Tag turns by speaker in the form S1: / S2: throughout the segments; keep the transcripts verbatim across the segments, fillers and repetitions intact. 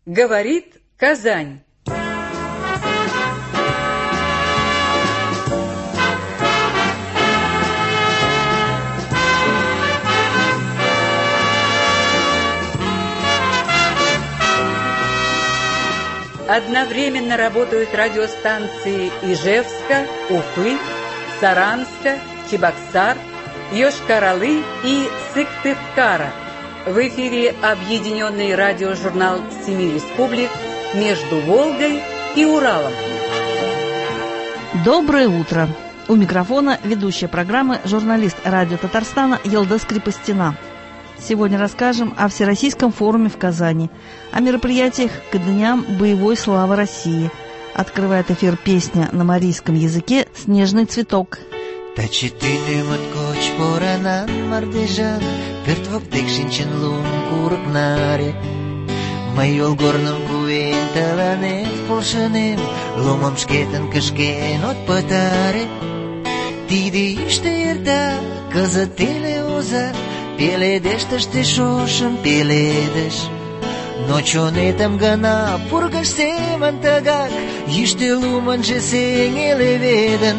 S1: Говорит Казань. Одновременно работают радиостанции Ижевска, Уфы, Саранска, Чебоксар, Йошкар-Олы и Сыктывкара. В эфире объединенный радиожурнал семи республик «Между Волгой и Уралом».
S2: Доброе утро! У микрофона ведущая программы журналист радио Татарстана Елдас Крепостина. Сегодня расскажем о Всероссийском форуме в Казани, о мероприятиях к Дням боевой славы России. Открывает эфир песня на марийском языке «Снежный цветок».
S3: Майол горным куен таланет полшынем, ломам шкетын кышкен от пытаре. Тиде иште ерта, кызыт теле оза, пеледеш тыште шошым пеледеш. Но чонетым гына пургыж семын тыгак, йӱштӧ лумынжо сеҥе леведын.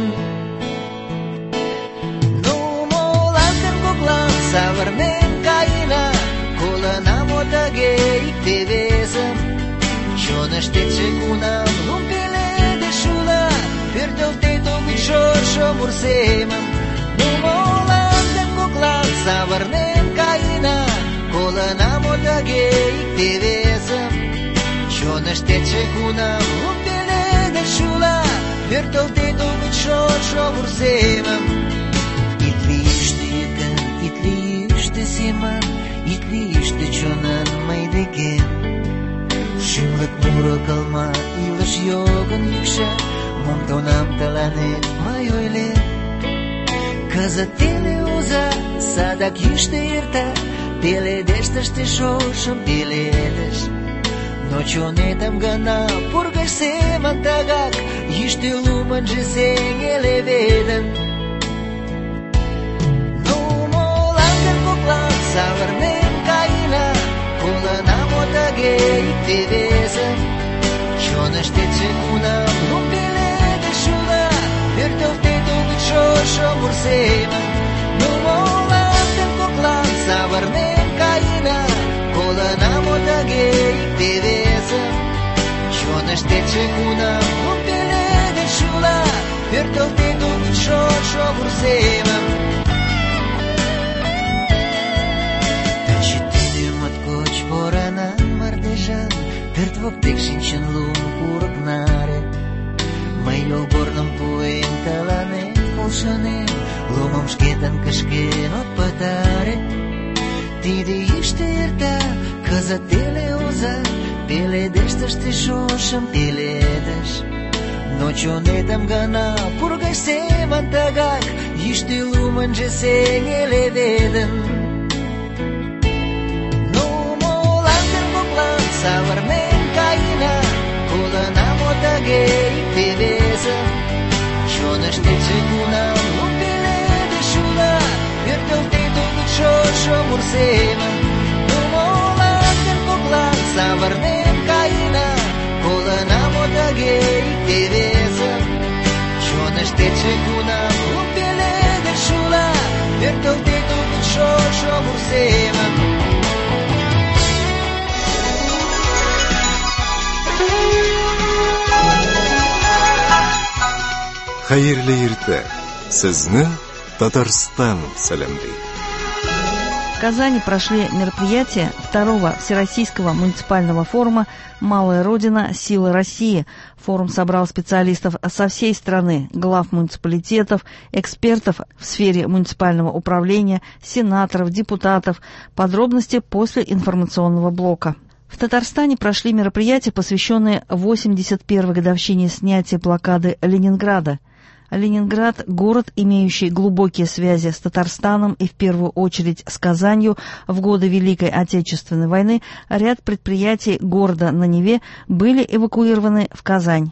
S3: Ну, молан гын коклан савырнен каена, колына мо тыге икте-весым. Чоныштетше кунам лум пеледеш уло, пӧртылтет огыт шошо мур семым. Ну, молан гын коклан савырнен каена, колына мо тыге икте-весым. Чоныштетше кунам лум пеледеш уло, пӧртылтет огыт шошо мур семым. Ит лийыште гын, ит лийыште семын, ит лийыште чонын мый декем. Шӱмлык муро кылма, илыш йогын йӱкшӧ, мом тунам тыланет мый ойлем. Кызыт теле оза, садак йӱштӧ эрта, пеледеш тыште шошым пеледеш. Но чонетым гына пургыж семын тыгак, йӱштӧ лумынжо сеҥе леведын. Ну, молан гын коклан савырнен каена, колына мо тыге икте-весым. Чоныштетше кунам лум пеледеш уло, пӧртылтет огыт шошо мур семым. Ну, молан гын коклан савырнен каена, колына мо тыге икте-весым. Чоныштетше кунам лум пеледеш уло, пӧртылтет огыт шошо мур семым. Поранан мардежан, пӧрт воктек шинчын лум курык наре. Мый йолгорным пуэн тыланет полшынем, лумым шкетын кышкен от пытаре. Тиде йӱштӧ эрта, кызыт теле оза, пеледеш тыште шошым пеледеш. Но чонетым гына пургыж семын тыгак, йӱштӧ лумынжо сеҥе леведын. Савырнен каена, колына мо тыге икте-весым. Чоныштетше кунам лум пеледеш уло, пӧртылтет огыт шошо мур семым. Ну, молан гын коклан савырнен каена, колына мо тыге икте-весым. Чоныштетше кунам лум пеледеш уло, пӧртылтет огыт шошо мур семым.
S4: Хәерле иртә! Сезне Татарстан сәламлый.
S2: В Казани прошли мероприятия второго Всероссийского муниципального форума «Малая Родина. Сила России». Форум собрал специалистов со всей страны, глав муниципалитетов, экспертов в сфере муниципального управления, сенаторов, депутатов. Подробности после информационного блока. В Татарстане прошли мероприятия, посвященные восемьдесят первой годовщине снятия блокады Ленинграда. Ленинград – город, имеющий глубокие связи с Татарстаном и в первую очередь с Казанью. В годы Великой Отечественной войны ряд предприятий города на Неве были эвакуированы в Казань.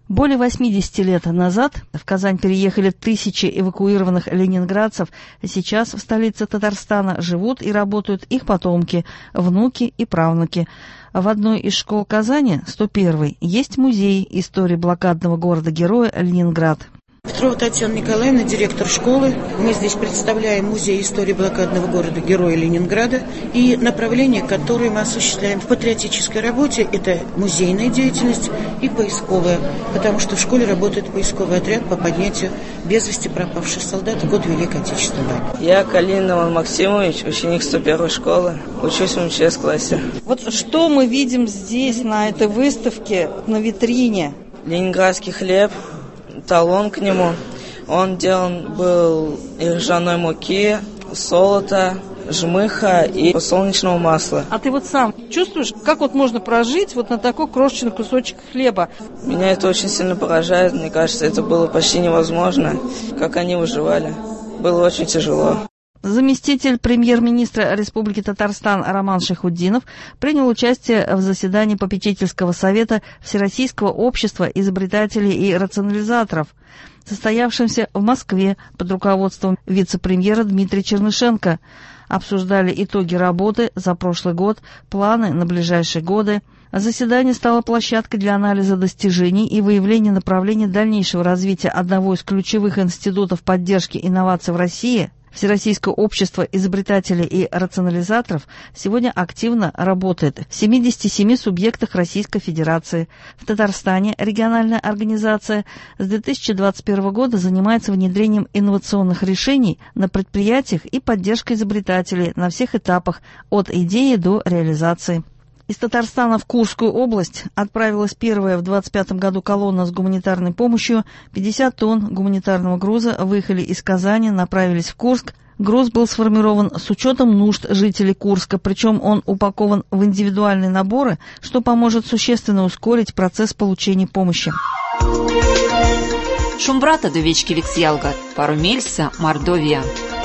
S2: Более восьмидесяти лет назад в Казань переехали тысячи эвакуированных ленинградцев. Сейчас в столице Татарстана живут и работают их потомки, внуки и правнуки. В одной из школ Казани, сто первой, есть музей истории блокадного города-героя Ленинград.
S5: Петрова Татьяна Николаевна, директор школы. Мы здесь представляем музей истории блокадного города-героя Ленинграда. И направление, которое мы осуществляем в патриотической работе, это музейная деятельность и поисковая. Потому что в школе работает поисковый отряд по поднятию без вести пропавших солдат в год Великой Отечественной войны.
S6: Я Калинин Иван Максимович, ученик сто первой школы. Учусь в эм че эс классе.
S2: Вот что мы видим здесь, на этой выставке, на витрине?
S6: Ленинградский хлеб. Талон к нему. Он делан был из ржаной муки, солота, жмыха и подсолнечного масла.
S2: А ты вот сам чувствуешь, как вот можно прожить вот на такой крошечный кусочек хлеба?
S6: Меня это очень сильно поражает. Мне кажется, это было почти невозможно. Как они выживали. Было очень тяжело.
S2: Заместитель премьер-министра Республики Татарстан Роман Шайхутдинов принял участие в заседании попечительского совета Всероссийского общества изобретателей и рационализаторов, состоявшемся в Москве под руководством вице-премьера Дмитрия Чернышенко. Обсуждали итоги работы за прошлый год, планы на ближайшие годы. Заседание стало площадкой для анализа достижений и выявления направлений дальнейшего развития одного из ключевых институтов поддержки инноваций в России. Всероссийское общество изобретателей и рационализаторов сегодня активно работает в семидесяти семи субъектах Российской Федерации. В Татарстане региональная организация с две тысячи двадцать первого года занимается внедрением инновационных решений на предприятиях и поддержкой изобретателей на всех этапах от идеи до реализации. Из Татарстана в Курскую область отправилась первая в двадцать пятом году колонна с гуманитарной помощью. пятьдесят тонн гуманитарного груза выехали из Казани, направились в Курск. Груз был сформирован с учетом нужд жителей Курска, причем он упакован в индивидуальные наборы, что поможет существенно ускорить процесс получения помощи.
S7: Шумбрата до вечки Виксьялга, Парумельса, Мордовия.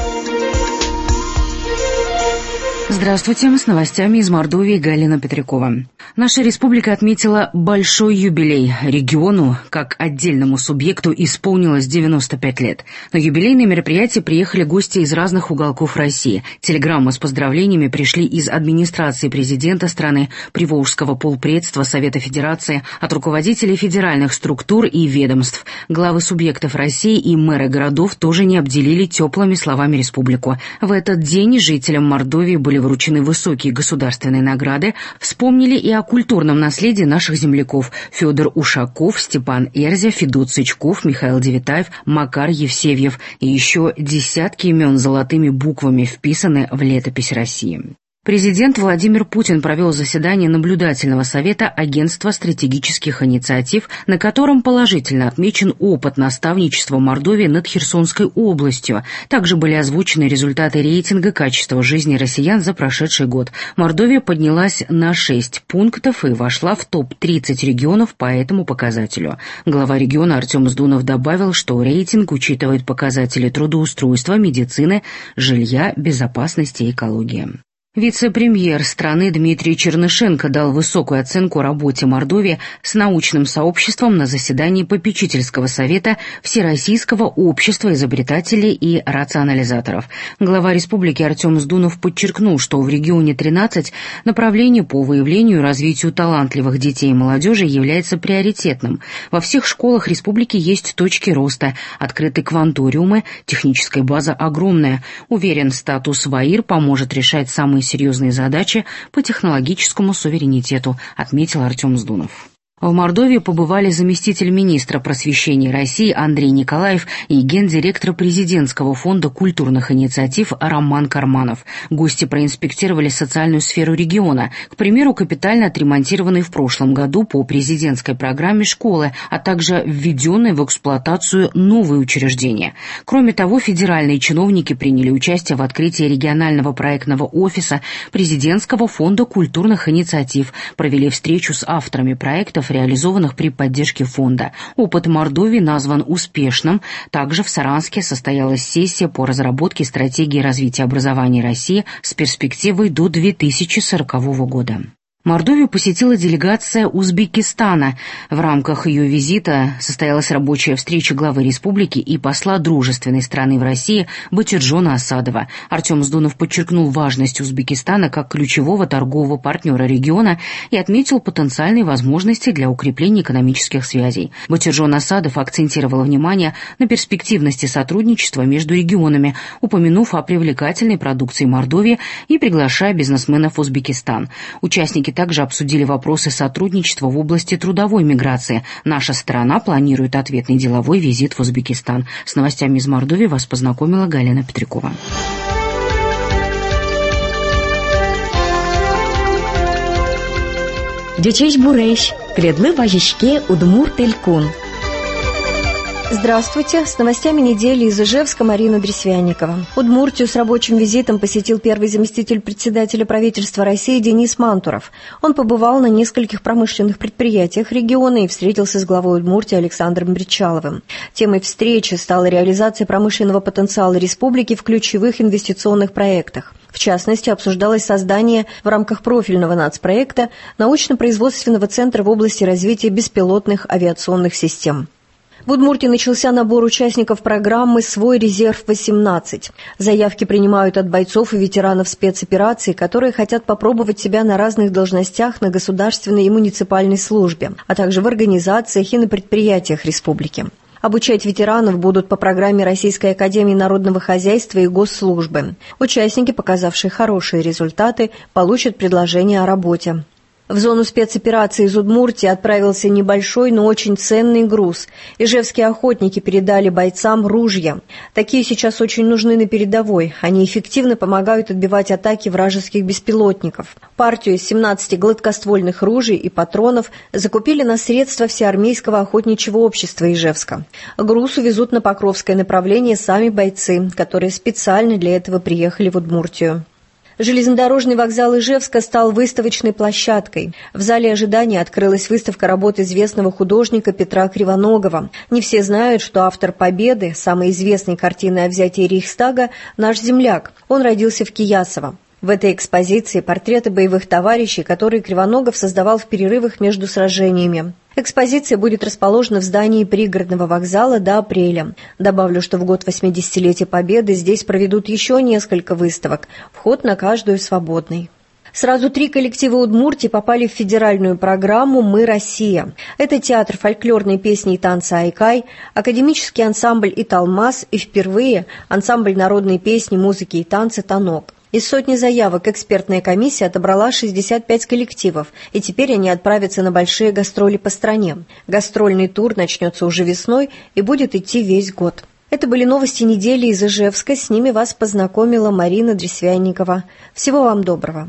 S8: Здравствуйте, с новостями из Мордовии Галина Петрякова. Наша республика отметила большой юбилей. Региону, как отдельному субъекту, исполнилось девяносто пять лет. На юбилейные мероприятия приехали гости из разных уголков России. Телеграммы с поздравлениями пришли из администрации президента страны, Приволжского полпредства Совета Федерации, от руководителей федеральных структур и ведомств. Главы субъектов России и мэры городов тоже не обделили теплыми словами республику. В этот день жителям Мордовии были вручены высокие государственные награды, вспомнили и о культурном наследии наших земляков: Федор Ушаков, Степан Эрзя, Федот Сычков, Михаил Девятаев, Макар Евсевьев и еще десятки имен золотыми буквами вписаны в летопись России. Президент Владимир Путин провел заседание наблюдательного совета Агентства стратегических инициатив, на котором положительно отмечен опыт наставничества Мордовии над Херсонской областью. Также были озвучены результаты рейтинга качества жизни россиян за прошедший год. Мордовия поднялась на шесть пунктов и вошла в топ тридцать регионов по этому показателю. Глава региона Артем Сдунов добавил, что рейтинг учитывает показатели трудоустройства, медицины, жилья, безопасности и экологии. Вице-премьер страны Дмитрий Чернышенко дал высокую оценку работе Мордовии с научным сообществом на заседании попечительского совета Всероссийского общества изобретателей и рационализаторов. Глава республики Артем Сдунов подчеркнул, что в регионе тринадцать направлений по выявлению и развитию талантливых детей и молодежи является приоритетным. Во всех школах республики есть точки роста, открыты кванториумы, техническая база огромная. Уверен, статус ВАИР поможет решать самые серьезные задачи по технологическому суверенитету, отметил Артем Сдунов. В Мордовии побывали заместитель министра просвещения России Андрей Николаев и гендиректор президентского фонда культурных инициатив Роман Карманов. Гости проинспектировали социальную сферу региона, к примеру, капитально отремонтированные в прошлом году по президентской программе школы, а также введенные в эксплуатацию новые учреждения. Кроме того, федеральные чиновники приняли участие в открытии регионального проектного офиса президентского фонда культурных инициатив, провели встречу с авторами проектов, реализованных при поддержке фонда. Опыт Мордовии назван успешным. Также в Саранске состоялась сессия по разработке стратегии развития образования России с перспективой до две тысячи сорокового года. Мордовию посетила делегация Узбекистана. В рамках ее визита состоялась рабочая встреча главы республики и посла дружественной страны в России Батиржона Асадова. Артем Сдунов подчеркнул важность Узбекистана как ключевого торгового партнера региона и отметил потенциальные возможности для укрепления экономических связей. Батиржон Асадов акцентировал внимание на перспективности сотрудничества между регионами, упомянув о привлекательной продукции Мордовии и приглашая бизнесменов в Узбекистан. Участники также обсудили вопросы сотрудничества в области трудовой миграции. Наша страна планирует ответный деловой визит в Узбекистан. С новостями из Мордовии вас познакомила Галина Петрякова.
S9: Дючеш Буреш, Кредлы Вajishке Удмур Телькун.
S10: Здравствуйте! С новостями недели из Ижевска Марина Дресвянникова. Удмуртию с рабочим визитом посетил первый заместитель председателя правительства России Денис Мантуров. Он побывал на нескольких промышленных предприятиях региона и встретился с главой Удмуртии Александром Бричаловым. Темой встречи стала реализация промышленного потенциала республики в ключевых инвестиционных проектах. В частности, обсуждалось создание в рамках профильного нацпроекта научно-производственного центра в области развития беспилотных авиационных систем. В Удмуртии начался набор участников программы «Свой резерв-восемнадцать». Заявки принимают от бойцов и ветеранов спецопераций, которые хотят попробовать себя на разных должностях на государственной и муниципальной службе, а также в организациях и на предприятиях республики. Обучать ветеранов будут по программе Российской академии народного хозяйства и госслужбы. Участники, показавшие хорошие результаты, получат предложение о работе. В зону спецоперации из Удмуртии отправился небольшой, но очень ценный груз. Ижевские охотники передали бойцам ружья. Такие сейчас очень нужны на передовой. Они эффективно помогают отбивать атаки вражеских беспилотников. Партию из семнадцати гладкоствольных ружей и патронов закупили на средства Всеармейского охотничьего общества Ижевска. Груз увезут на Покровское направление сами бойцы, которые специально для этого приехали в Удмуртию. Железнодорожный вокзал Ижевска стал выставочной площадкой. В зале ожидания открылась выставка работ известного художника Петра Кривоногова. Не все знают, что автор «Победы», самой известной картины о взятии Рейхстага, наш земляк. Он родился в Киясово. В этой экспозиции портреты боевых товарищей, которые Кривоногов создавал в перерывах между сражениями. Экспозиция будет расположена в здании пригородного вокзала до апреля. Добавлю, что в год восьмидесятилетия Победы здесь проведут еще несколько выставок. Вход на каждую свободный. Сразу три коллектива Удмуртии попали в федеральную программу «Мы, Россия». Это театр фольклорной песни и танца «Айкай», академический ансамбль «Италмас» и впервые ансамбль народной песни, музыки и танца «Танок». Из сотни заявок экспертная комиссия отобрала шестьдесят пять коллективов, и теперь они отправятся на большие гастроли по стране. Гастрольный тур начнется уже весной и будет идти весь год. Это были новости недели из Ижевска. С ними вас познакомила Марина Дресвянникова. Всего вам доброго.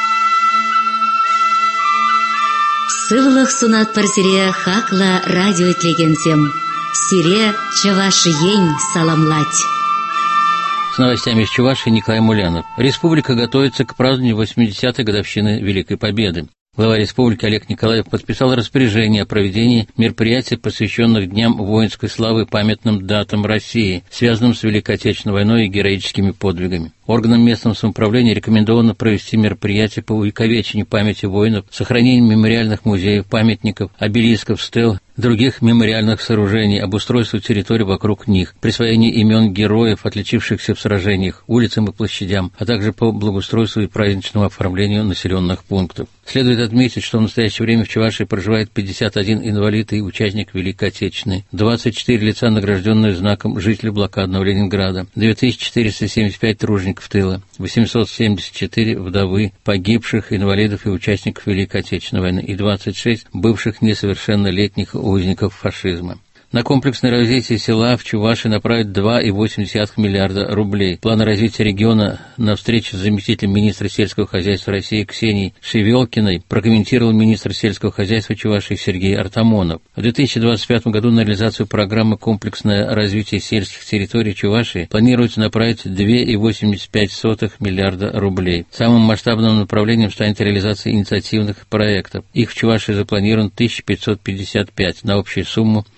S9: Сывлых сунат парсире хакла радио тлегенсем. Сире чавашиень саламлать.
S11: С новостями из Чувашии Николай Мулянов. Республика готовится к празднованию восьмидесятой годовщины Великой Победы. Глава республики Олег Николаев подписал распоряжение о проведении мероприятий, посвященных Дням воинской славы и памятным датам России, связанным с Великой Отечественной войной и героическими подвигами. Органам местного самоуправления рекомендовано провести мероприятия по увековечению памяти воинов, сохранению мемориальных музеев, памятников, обелисков, стел, других мемориальных сооружений, обустройству территорий вокруг них, присвоению имен героев, отличившихся в сражениях, улицам и площадям, а также по благоустройству и праздничному оформлению населенных пунктов. Следует отметить, что в настоящее время в Чувашии проживает пятьдесят один инвалид и участник Великой Отечественной, двадцать четыре лица, награжденные знаком жителей блокадного Ленинграда, две тысячи четыреста семьдесят пять тружеников тыла, восемьсот семьдесят четыре вдовы, погибших, инвалидов и участников Великой Отечественной войны и двадцать шесть бывших несовершеннолетних узников фашизма. На комплексное развитие села в Чувашии направят два и восемь десятых миллиарда рублей. План развития региона на встрече с заместителем министра сельского хозяйства России Ксенией Шевелкиной прокомментировал министр сельского хозяйства Чувашии Сергей Артамонов. В две тысячи двадцать пятом году на реализацию программы «Комплексное развитие сельских территорий Чувашии» планируется направить два и восемьдесят пять сотых миллиарда рублей. Самым масштабным направлением станет реализация инициативных проектов. Их в Чувашии запланировано тысяча пятьсот пятьдесят пять на общую сумму софинансирования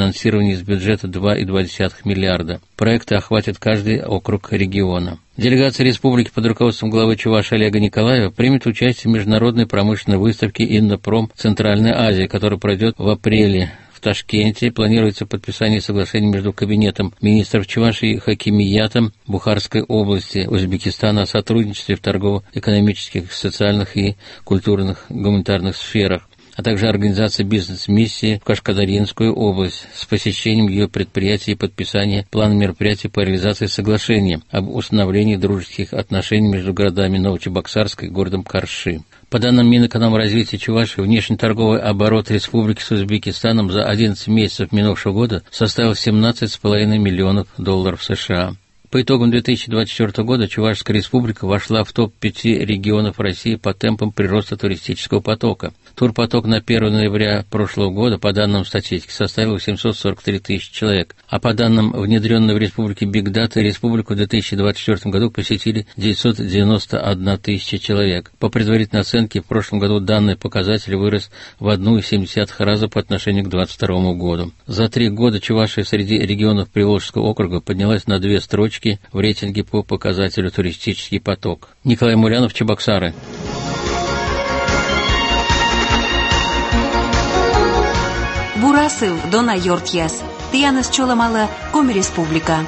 S11: финансирование из бюджета два целых два десятых миллиарда. Проекты охватят каждый округ региона. Делегация республики под руководством главы Чувашии Олега Николаева примет участие в международной промышленной выставке «Иннопром. Центральная Азия», которая пройдет в апреле. В Ташкенте планируется подписание соглашений между Кабинетом министров Чувашии и Хакимиятом Бухарской области Узбекистана о сотрудничестве в торгово-экономических, социальных и культурных гуманитарных сферах, а также организация бизнес-миссии в Кашкадаринскую область с посещением ее предприятий и подписание плана мероприятий по реализации соглашения об установлении дружеских отношений между городами Новочебоксарск и городом Карши. По данным Минэкономразвития Чувашии, внешнеторговый оборот республики с Узбекистаном за одиннадцать месяцев минувшего года составил семнадцать целых пять десятых миллионов долларов США. По итогам две тысячи двадцать четвёртого года Чувашская республика вошла в топ пять регионов России по темпам прироста туристического потока. Турпоток на первое ноября прошлого года, по данным статистики, составил восемьсот сорок три тысячи человек, а по данным внедренной в республике Big Data, республику в две тысячи двадцать четвёртом году посетили девятьсот девяносто одна тысяча человек. По предварительной оценке, в прошлом году данный показатель вырос в одна целая семь десятых раза по отношению к две тысячи двадцать второму году. За три года Чувашия среди регионов Приволжского округа поднялась на две строчки в рейтинге по показателю туристический поток. Николай Мулянов, Чебоксары.
S12: Бурасыл Дона Йортьяс. Тиянас Чоламала, Коми Республика.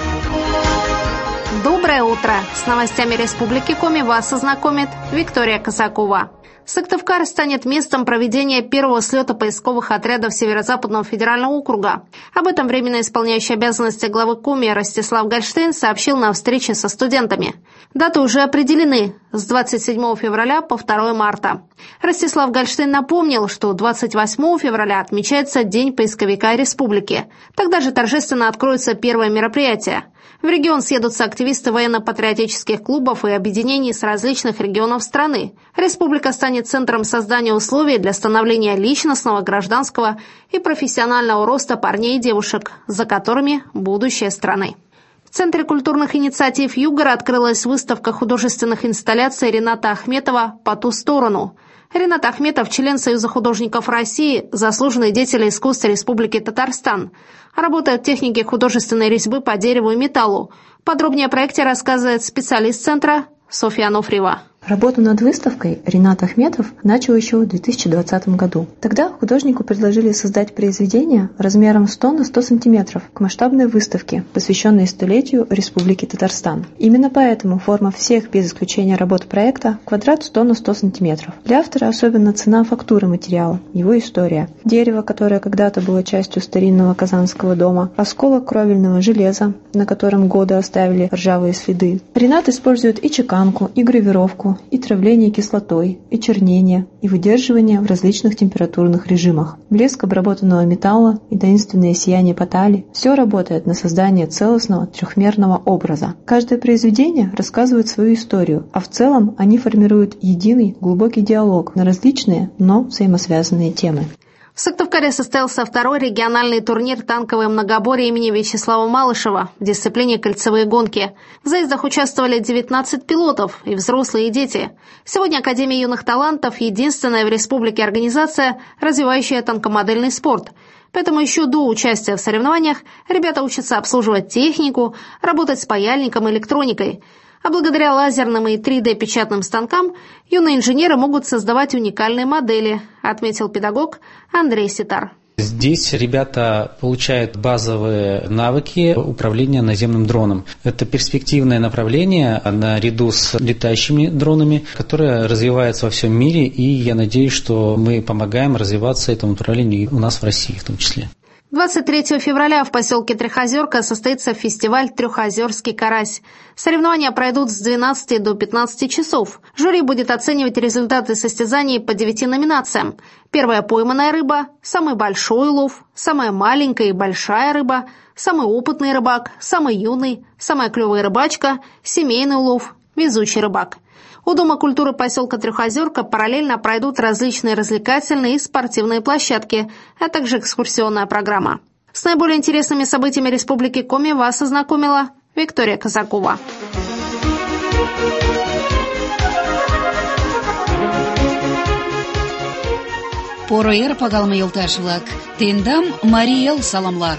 S13: Доброе утро! С новостями Республики Коми вас ознакомит Виктория Косакова. Сыктывкар станет местом проведения первого слета поисковых отрядов Северо-Западного федерального округа. Об этом временно исполняющий обязанности главы Коми Ростислав Гольштейн сообщил на встрече со студентами. Даты уже определены с двадцать седьмого февраля по второго марта. Ростислав Гольштейн напомнил, что двадцать восьмого февраля отмечается День поисковика республики. Тогда же торжественно откроется первое мероприятие. В регион съедутся активисты военно-патриотических клубов и объединений с различных регионов страны. Республика станет центром создания условий для становления личностного, гражданского и профессионального роста парней и девушек, за которыми будущее страны. В Центре культурных инициатив Югора открылась выставка художественных инсталляций Рената Ахметова «По ту сторону». Ренат Ахметов – член Союза художников России, заслуженный деятель искусства Республики Татарстан. Работает в технике художественной резьбы по дереву и металлу. Подробнее о проекте рассказывает специалист Центра Софья Ануфриева.
S14: Работу над выставкой Ренат Ахметов начал еще в две тысячи двадцатом году. Тогда художнику предложили создать произведение размером сто на сто сантиметров к масштабной выставке, посвященной столетию Республики Татарстан. Именно поэтому форма всех без исключения работ проекта – квадрат сто на сто сантиметров. Для автора особенно цена фактуры материала, его история. Дерево, которое когда-то было частью старинного казанского дома, осколок кровельного железа, на котором годы оставили ржавые следы. Ренат использует и чеканку, и гравировку, и травление кислотой, и чернение, и выдерживание в различных температурных режимах. Блеск обработанного металла и таинственное сияние потали – все работает на создание целостного трехмерного образа. Каждое произведение рассказывает свою историю, а в целом они формируют единый глубокий диалог на различные, но взаимосвязанные темы.
S13: В Сыктывкаре состоялся второй региональный турнир «Танковое многоборье» имени Вячеслава Малышева в дисциплине «Кольцевые гонки». В заездах участвовали девятнадцать пилотов, и взрослые, и дети. Сегодня Академия юных талантов – единственная в республике организация, развивающая танкомодельный спорт. Поэтому еще до участия в соревнованиях ребята учатся обслуживать технику, работать с паяльником и электроникой. А благодаря лазерным и три дэ печатным станкам юные инженеры могут создавать уникальные модели, отметил педагог Андрей Ситар.
S15: Здесь ребята получают базовые навыки управления наземным дроном. Это перспективное направление наряду с летающими дронами, которое развивается во всем мире, и я надеюсь, что мы помогаем развиваться этому направлению у нас в России в том числе.
S13: двадцать третьего февраля в поселке Трехозерка состоится фестиваль «Трехозерский карась». Соревнования пройдут с двенадцати до пятнадцати часов. Жюри будет оценивать результаты состязаний по девяти номинациям. Первая пойманная рыба, самый большой улов, самая маленькая и большая рыба, самый опытный рыбак, самый юный, самая клевая рыбачка, семейный улов, везучий рыбак. У Дома культуры поселка Трехозерка параллельно пройдут различные развлекательные и спортивные площадки, а также экскурсионная программа. С наиболее интересными событиями Республики Коми вас ознакомила Виктория Казакова.
S8: Поро эр пагалма елташ-влак, тендам Мария Эл саламлар.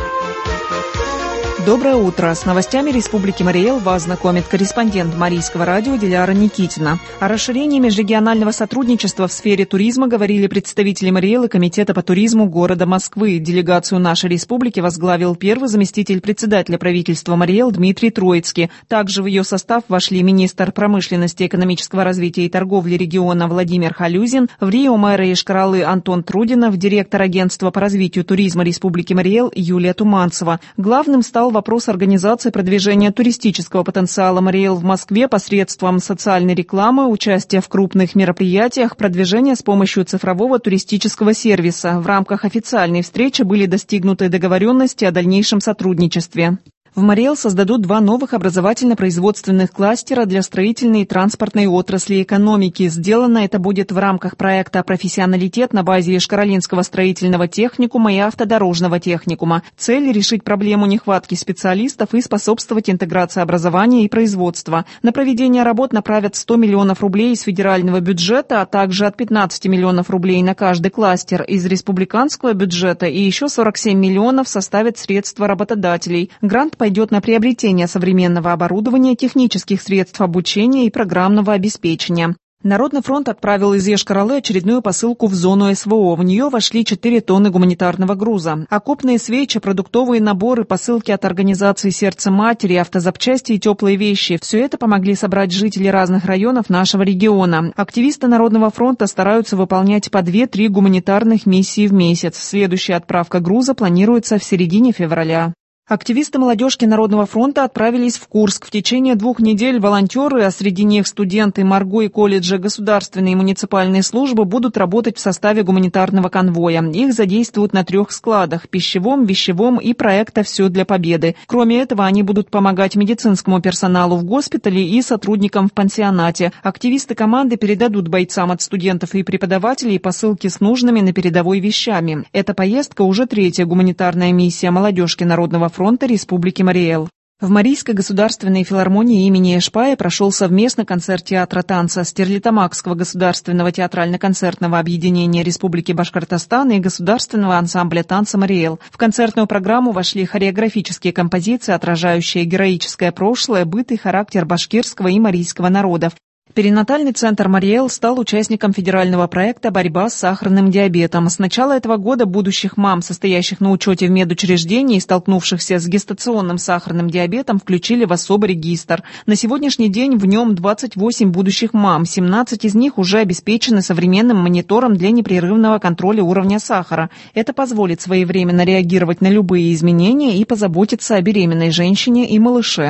S16: Доброе утро. С новостями Республики Мария Эл вас знакомит корреспондент Марийского радио Диляра Никитина. О расширении межрегионального сотрудничества в сфере туризма говорили представители Мария Эл и Комитета по туризму города Москвы. Делегацию нашей республики возглавил первый заместитель председателя правительства Мария Эл Дмитрий Троицкий. Также в ее состав вошли министр промышленности, экономического развития и торговли региона Владимир Халюзин, в Рио мэр Йошкар-Олы Антон Трудинов, директор агентства по развитию туризма Республики Мария Эл Юлия Туманцева. Главным стал вопрос организации продвижения туристического потенциала Мария Эл в Москве посредством социальной рекламы, участия в крупных мероприятиях, продвижения с помощью цифрового туристического сервиса. В рамках официальной встречи были достигнуты договоренности о дальнейшем сотрудничестве. В Мария Эл создадут два новых образовательно-производственных кластера для строительной и транспортной отрасли экономики. Сделано это будет в рамках проекта «Профессионалитет» на базе Йошкар-Олинского строительного техникума и автодорожного техникума. Цель – решить проблему нехватки специалистов и способствовать интеграции образования и производства. На проведение работ направят сто миллионов рублей из федерального бюджета, а также от пятнадцати миллионов рублей на каждый кластер из республиканского бюджета и еще сорок семь миллионов составят средства работодателей. Грант пойдет на приобретение современного оборудования, технических средств обучения и программного обеспечения. Народный фронт отправил из Йошкар-Олы очередную посылку в зону эс вэ о. В нее вошли четыре тонны гуманитарного груза. Окопные свечи, продуктовые наборы, посылки от организации «Сердце матери», автозапчасти и теплые вещи. Все это помогли собрать жители разных районов нашего региона. Активисты Народного фронта стараются выполнять по две-три гуманитарных миссии в месяц. Следующая отправка груза планируется в середине февраля. Активисты молодежки Народного фронта отправились в Курск. В течение двух недель волонтеры, а среди них студенты МорГУ и колледжа государственной и муниципальной службы, будут работать в составе гуманитарного конвоя. Их задействуют на трех складах – пищевом, вещевом и проекта «Все для победы». Кроме этого, они будут помогать медицинскому персоналу в госпитале и сотрудникам в пансионате. Активисты команды передадут бойцам от студентов и преподавателей посылки с нужными на передовой вещами. Эта поездка уже третья гуманитарная миссия молодежки Народного фронта Республики Мария Эл. В Марийской государственной филармонии имени Эшпая прошел совместный концерт театра танца Стерлитамакского государственного театрально-концертного объединения Республики Башкортостан и государственного ансамбля танца Мария Эл. В концертную программу вошли хореографические композиции, отражающие героическое прошлое, быт и характер башкирского и марийского народов. Перинатальный центр Мария Эл стал участником федерального проекта «Борьба с сахарным диабетом». С начала этого года будущих мам, состоящих на учете в медучреждении и столкнувшихся с гестационным сахарным диабетом, включили в особый регистр. На сегодняшний день в нем двадцать восемь будущих мам, семнадцать из них уже обеспечены современным монитором для непрерывного контроля уровня сахара. Это позволит своевременно реагировать на любые изменения и позаботиться о беременной женщине и малыше.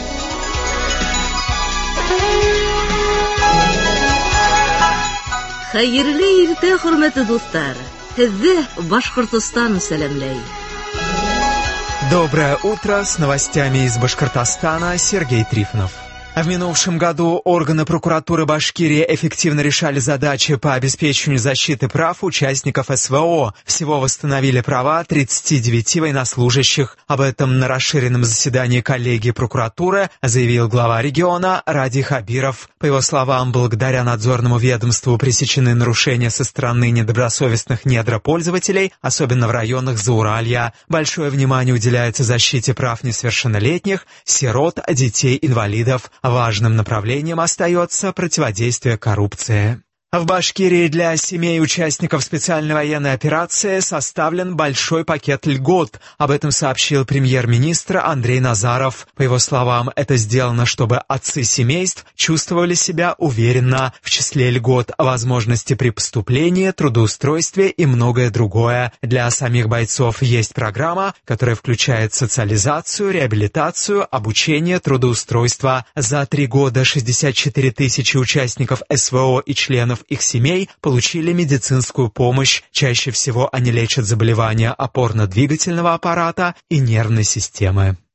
S17: Хәерле иртә, хөрмәтле дуслар. Һезне Башкортостан сәламләй.
S18: Доброе утро, с новостями из Башкортостана Сергей Трифонов. В минувшем году органы прокуратуры Башкирии эффективно решали задачи по обеспечению защиты прав участников эс вэ о. Всего восстановили права тридцати девяти военнослужащих. Об этом на расширенном заседании коллегии прокуратуры заявил глава региона Ради Хабиров. По его словам, благодаря надзорному ведомству пресечены нарушения со стороны недобросовестных недропользователей, особенно в районах Зауралья. Большое внимание уделяется защите прав несовершеннолетних, сирот, детей-инвалидов. Важным направлением остается противодействие коррупции. В Башкирии для семей участников специальной военной операции составлен большой пакет льгот. Об этом сообщил премьер-министр Андрей Назаров. По его словам, это сделано, чтобы отцы семейств чувствовали себя уверенно. В числе льгот возможности при поступлении, трудоустройстве и многое другое. Для самих бойцов есть программа, которая включает социализацию, реабилитацию, обучение, трудоустройство. За три года шестьдесят четыре тысячи участников эс вэ о и членов их семей получили медицинскую помощь. Чаще всего они лечат заболевания опорно-двигательного аппарата и нервной системы.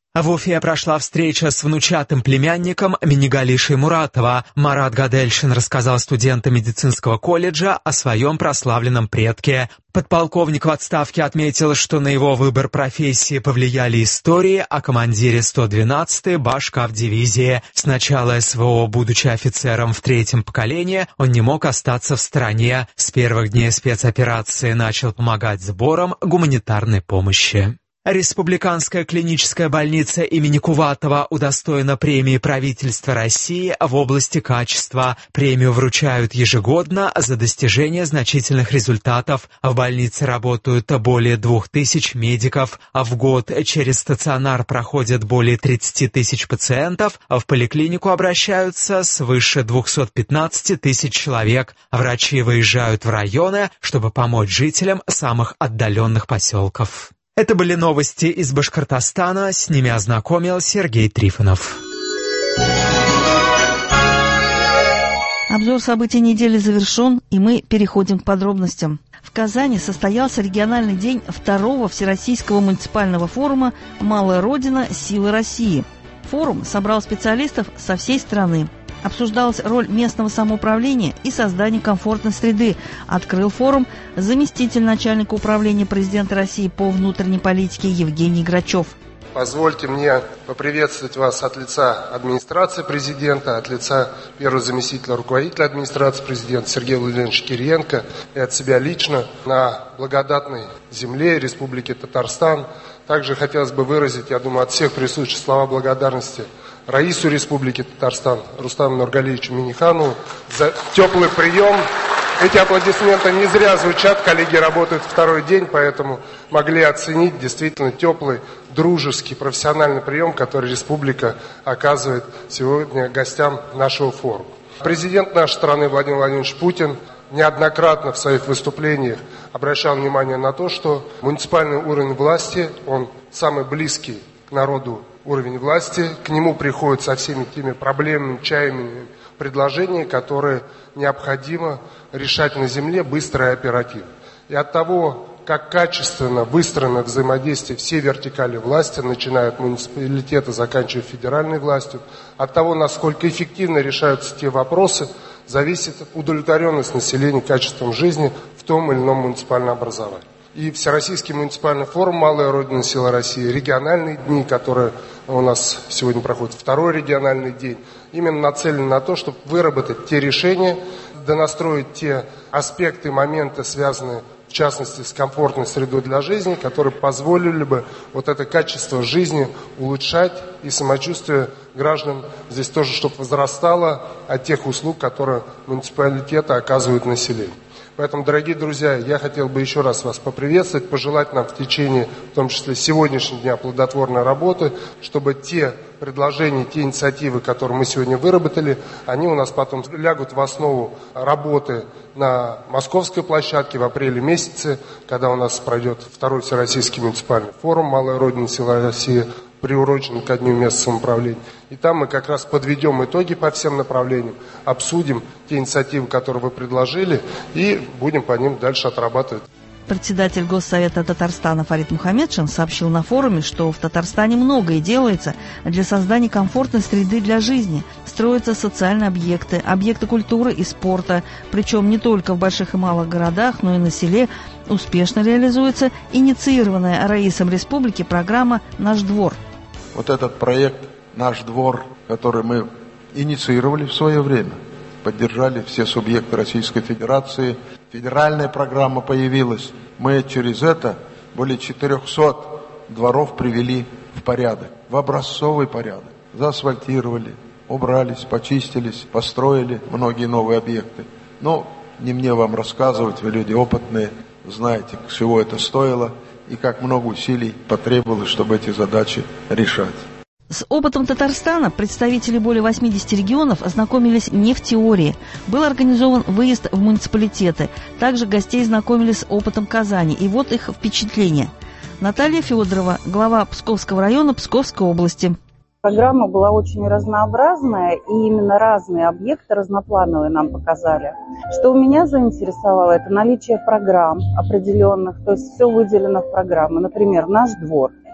S18: В Уфе прошла встреча с внучатым племянником Минигали Шеймуратова. Марат Гадельшин рассказал студентам медицинского колледжа о своем прославленном предке. Подполковник в отставке отметил, что на его выбор профессии повлияли истории о командире сто двенадцатой Башкавдивизии. С начала СВО, будучи офицером в третьем поколении, он не мог остаться в стране. С первых дней спецоперации начал помогать сборам гуманитарной помощи. Республиканская клиническая больница имени Куватова удостоена премии правительства России в области качества. Премию вручают ежегодно за достижение значительных результатов. В больнице работают более двух тысяч медиков. В год через стационар проходят более тридцати тысяч пациентов. В поликлинику обращаются свыше двухсот пятнадцати тысяч человек. Врачи выезжают в районы, чтобы помочь жителям самых отдаленных поселков. Это были новости из Башкортостана. С ними ознакомил Сергей Трифонов.
S2: Обзор событий недели завершен, и мы переходим к подробностям. В Казани состоялся региональный день второго Всероссийского муниципального форума «Малая Родина. Силы России». Форум собрал специалистов со всей страны. Обсуждалась роль местного самоуправления и создание комфортной среды. Открыл форум заместитель начальника управления президента России по внутренней политике Евгений Грачев.
S19: Позвольте мне поприветствовать вас от лица администрации президента, от лица первого заместителя руководителя администрации президента Сергея Владимировича Кириенко и от себя лично на благодатной земле Республики Татарстан. Также хотелось бы выразить, я думаю, от всех присутствующих слова благодарности Раису Республики Татарстан Рустаму Нургалиевичу Миниханову за теплый прием. Эти аплодисменты не зря звучат, коллеги работают второй день, поэтому могли оценить действительно теплый, дружеский, профессиональный прием, который республика оказывает сегодня гостям нашего форума. Президент нашей страны Владимир Владимирович Путин неоднократно в своих выступлениях обращал внимание на то, что муниципальный уровень власти, он самый близкий к народу уровень власти, к нему приходят со всеми теми проблемами, чаяниями, предложениями, которые необходимо решать на земле быстро и оперативно. И от того, как качественно выстроено взаимодействие всей вертикали власти, начиная от муниципалитета, заканчивая федеральной властью, от того, насколько эффективно решаются те вопросы, зависит удовлетворенность населения качеством жизни в том или ином муниципальном образовании. И Всероссийский муниципальный форум «Малая Родина. Сила России», региональные дни, которые у нас сегодня проходят, второй региональный день, именно нацелены на то, чтобы выработать те решения, донастроить те аспекты, моменты, связанные в частности с комфортной средой для жизни, которые позволили бы вот это качество жизни улучшать и самочувствие граждан здесь тоже, чтобы возрастало от тех услуг, которые муниципалитеты оказывают населению. Поэтому, дорогие друзья, я хотел бы еще раз вас поприветствовать, пожелать нам в течение, в том числе сегодняшнего дня, плодотворной работы, чтобы те предложения, те инициативы, которые мы сегодня выработали, они у нас потом лягут в основу работы на московской площадке в апреле месяце, когда у нас пройдет второй Всероссийский муниципальный форум «Малая Родина. Сила России», приурочен ко Дню мест самоуправления. И там мы как раз подведем итоги по всем направлениям, обсудим те инициативы, которые вы предложили, и будем по ним дальше отрабатывать.
S2: Председатель Госсовета Татарстана Фарид Мухаммедшин сообщил на форуме, что в Татарстане многое делается для создания комфортной среды для жизни. Строятся социальные объекты, объекты культуры и спорта, причем не только в больших и малых городах, но и на селе. Успешно реализуется инициированная Раисом Республики программа «Наш двор».
S20: Вот этот проект «Наш двор», который мы инициировали в свое время, поддержали все субъекты Российской Федерации, федеральная программа появилась. Мы через это более четырехсот дворов привели в порядок, в образцовый порядок. Заасфальтировали, убрались, почистились, построили многие новые объекты. Но не мне вам рассказывать, вы люди опытные, знаете, чего это стоило и как много усилий потребовалось, чтобы эти задачи решать.
S2: С опытом Татарстана представители более восьмидесяти регионов ознакомились не в теории. Был организован выезд в муниципалитеты. Также гостей знакомили с опытом Казани. И вот их впечатления. Наталья Федорова, глава Псковского района Псковской области.
S21: Программа была очень разнообразная, и именно разные объекты разноплановые нам показали. Что меня заинтересовало, это наличие программ определенных, то есть все выделено в программы. Например, «Наш двор».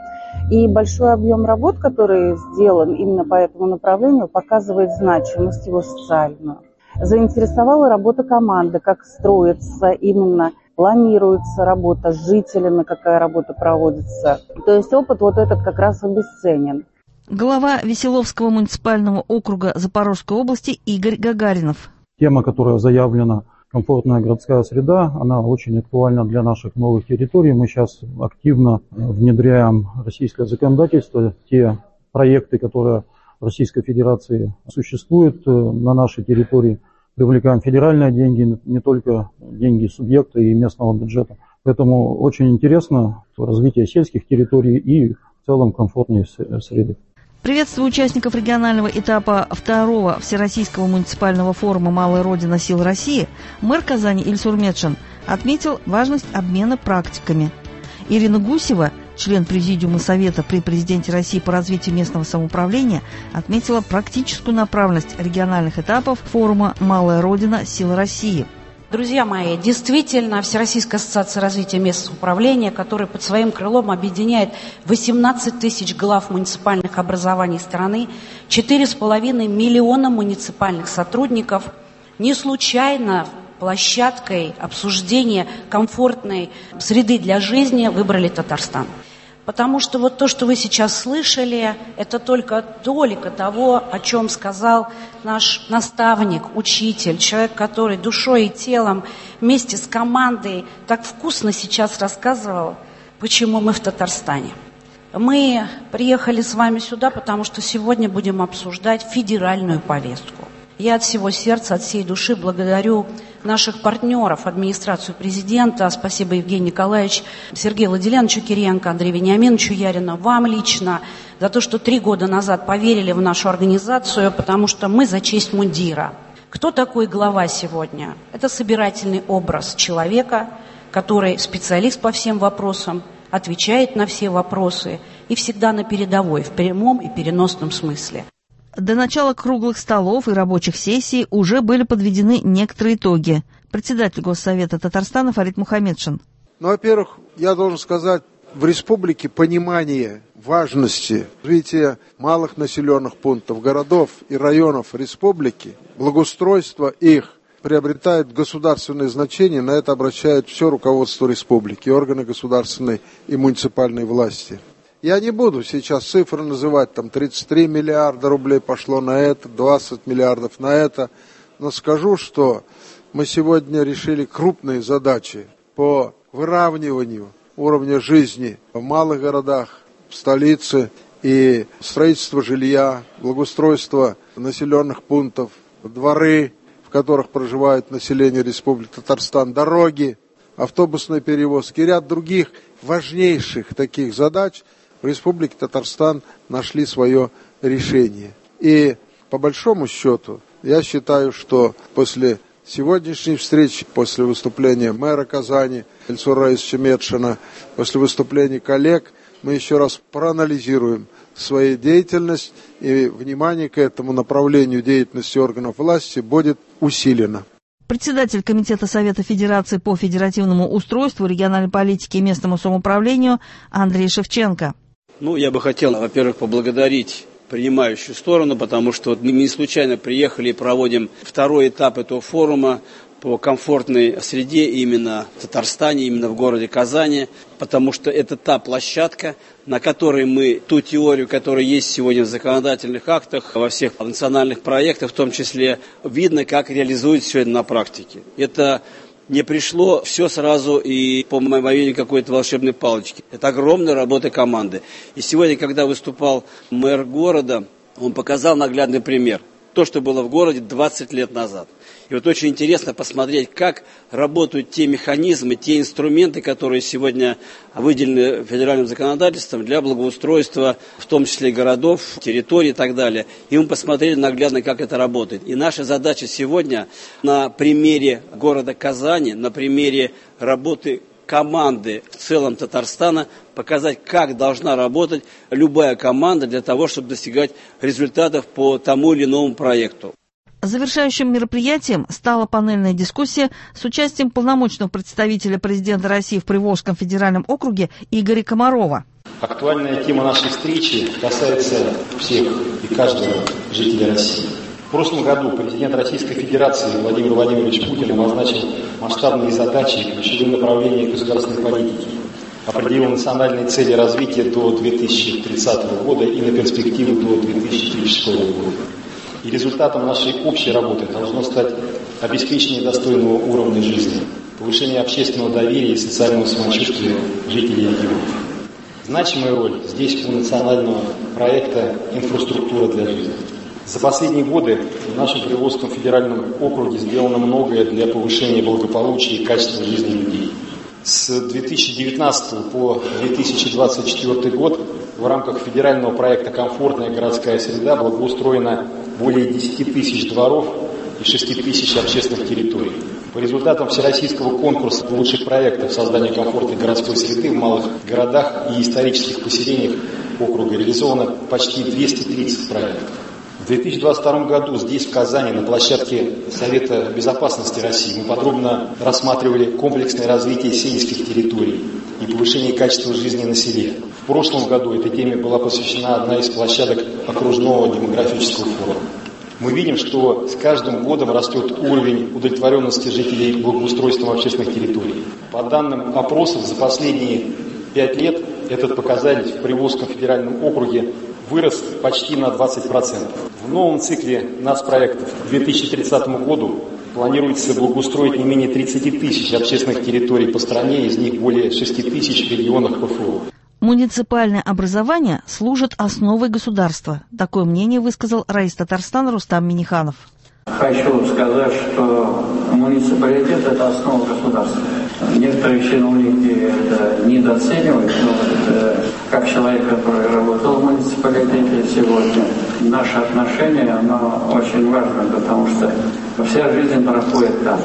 S21: И большой объем работ, который сделан именно по этому направлению, показывает значимость его социальную. Заинтересовала работа команды, как строится именно, планируется работа с жителями, какая работа проводится. То есть опыт вот этот как раз обесценен.
S2: Глава Веселовского муниципального округа Запорожской области Игорь Гагаринов.
S1: Тема, которая заявлена, комфортная городская среда, она очень актуальна для наших новых территорий. Мы сейчас активно внедряем российское законодательство, те проекты, которые в Российской Федерации существуют на нашей территории. Привлекаем федеральные деньги, не только деньги субъекта и местного бюджета. Поэтому очень интересно развитие сельских территорий и в целом комфортной среды.
S2: Приветствую участников регионального этапа второго Всероссийского муниципального форума «Малая Родина. Сила России». Мэр Казани Ильсур Метшин отметил важность обмена практиками. Ирина Гусева, член Президиума Совета при Президенте России по развитию местного самоуправления, отметила практическую направленность региональных этапов форума «Малая Родина. Сила России».
S22: Друзья мои, действительно, Всероссийская ассоциация развития местного управления, которая под своим крылом объединяет восемнадцать тысяч глав муниципальных образований страны, четыре с половиной миллиона муниципальных сотрудников, не случайно площадкой обсуждения комфортной среды для жизни выбрали Татарстан. Потому что вот то, что вы сейчас слышали, это только толика того, о чем сказал наш наставник, учитель, человек, который душой и телом вместе с командой так вкусно сейчас рассказывал, почему мы в Татарстане. Мы приехали с вами сюда, потому что сегодня будем обсуждать федеральную повестку. Я от всего сердца, от всей души благодарю наших партнеров, администрацию президента, спасибо Евгений Николаевич, Сергею Владимировичу Кириенко, Андрею Вениаминовичу Ярину, вам лично, за то, что три года назад поверили в нашу организацию, потому что мы за честь мундира. Кто такой глава сегодня? Это собирательный образ человека, который специалист по всем вопросам, отвечает на все вопросы и всегда на передовой, в прямом и переносном смысле.
S2: До начала круглых столов и рабочих сессий уже были подведены некоторые итоги. Председатель Госсовета Татарстана Фарид Мухамедшин.
S20: Ну, во-первых, я должен сказать, в республике понимание важности развития малых населенных пунктов, городов и районов республики, благоустройство их приобретает государственное значение, на это обращает все руководство республики, органы государственной и муниципальной власти. Я не буду сейчас цифры называть, там тридцать три миллиарда рублей пошло на это, двадцать миллиардов на это, но скажу, что мы сегодня решили крупные задачи по выравниванию уровня жизни в малых городах, в столице, и строительство жилья, благоустройство населенных пунктов, дворы, в которых проживает население Республики Татарстан, дороги, автобусные перевозки и ряд других важнейших таких задач в Республике Татарстан нашли свое решение. И по большому счету, я считаю, что после сегодняшней встречи, после выступления мэра Казани Ильсура Раисовича Метшина, после выступлений коллег, мы еще раз проанализируем свою деятельность, и внимание к этому направлению деятельности органов власти будет усилено.
S2: Председатель Комитета Совета Федерации по федеративному устройству, региональной политике и местному самоуправлению Андрей Шевченко.
S23: Ну, я бы хотел, во-первых, поблагодарить принимающую сторону, потому что вот мы не случайно приехали и проводим второй этап этого форума по комфортной среде именно в Татарстане, именно в городе Казани, потому что это та площадка, на которой мы ту теорию, которая есть сегодня в законодательных актах, во всех национальных проектах, в том числе, видно, как реализует все это на практике. Это не пришло все сразу и по мановению какой-то волшебной палочки. Это огромная работа команды. И сегодня, когда выступал мэр города, он показал наглядный пример. То, что было в городе двадцать лет назад. И вот очень интересно посмотреть, как работают те механизмы, те инструменты, которые сегодня выделены федеральным законодательством для благоустройства, в том числе городов, территорий и так далее. И мы посмотрели наглядно, как это работает. И наша задача сегодня на примере города Казани, на примере работы команды в целом Татарстана, показать, как должна работать любая команда для того, чтобы достигать результатов по тому или иному проекту.
S2: Завершающим мероприятием стала панельная дискуссия с участием полномочного представителя президента России в Приволжском федеральном округе Игоря Комарова.
S3: Актуальная тема нашей встречи касается всех и каждого жителя России. В прошлом году президент Российской Федерации Владимир Владимирович Путин назначил масштабные задачи и ключевые направления государственной политики, определил национальные цели развития до две тысячи тридцатого года и на перспективу до две тысячи тридцать шестого года. И результатом нашей общей работы должно стать обеспечение достойного уровня жизни, повышение общественного доверия и социального самочувствия жителей регионов. Значимая роль здесь у национального проекта «Инфраструктура для жизни». За последние годы в нашем Приволжском федеральном округе сделано многое для повышения благополучия и качества жизни людей. С две тысячи девятнадцатого по две тысячи двадцать четвёртый год в рамках федерального проекта «Комфортная городская среда» благоустроено более десяти тысяч дворов и шести тысяч общественных территорий. По результатам всероссийского конкурса лучших проектов создания комфортной городской среды в малых городах и исторических поселениях округа реализовано почти двести тридцать проектов. В две тысячи двадцать втором году здесь, в Казани, на площадке Совета безопасности России мы подробно рассматривали комплексное развитие сельских территорий и повышение качества жизни на селе. В прошлом году этой теме была посвящена одна из площадок окружного демографического форума. Мы видим, что с каждым годом растет уровень удовлетворенности жителей благоустройством общественных территорий. По данным опросов, за последние пять лет этот показатель в Приволжском федеральном округе вырос почти на двадцать процентов. В новом цикле нацпроектов к две тысячи тридцатому году планируется благоустроить не менее тридцати тысяч общественных территорий по стране, из них более шести тысяч в регионах ПФО.
S2: Муниципальное образование служит основой государства. Такое мнение высказал раис Татарстана Рустам Минниханов.
S4: Хочу сказать, что муниципалитет – это основа государства. Некоторые чиновники это недооценивают, но это, как человек, который работал в муниципалитете сегодня, наше отношение, оно очень важно, потому что вся жизнь проходит там.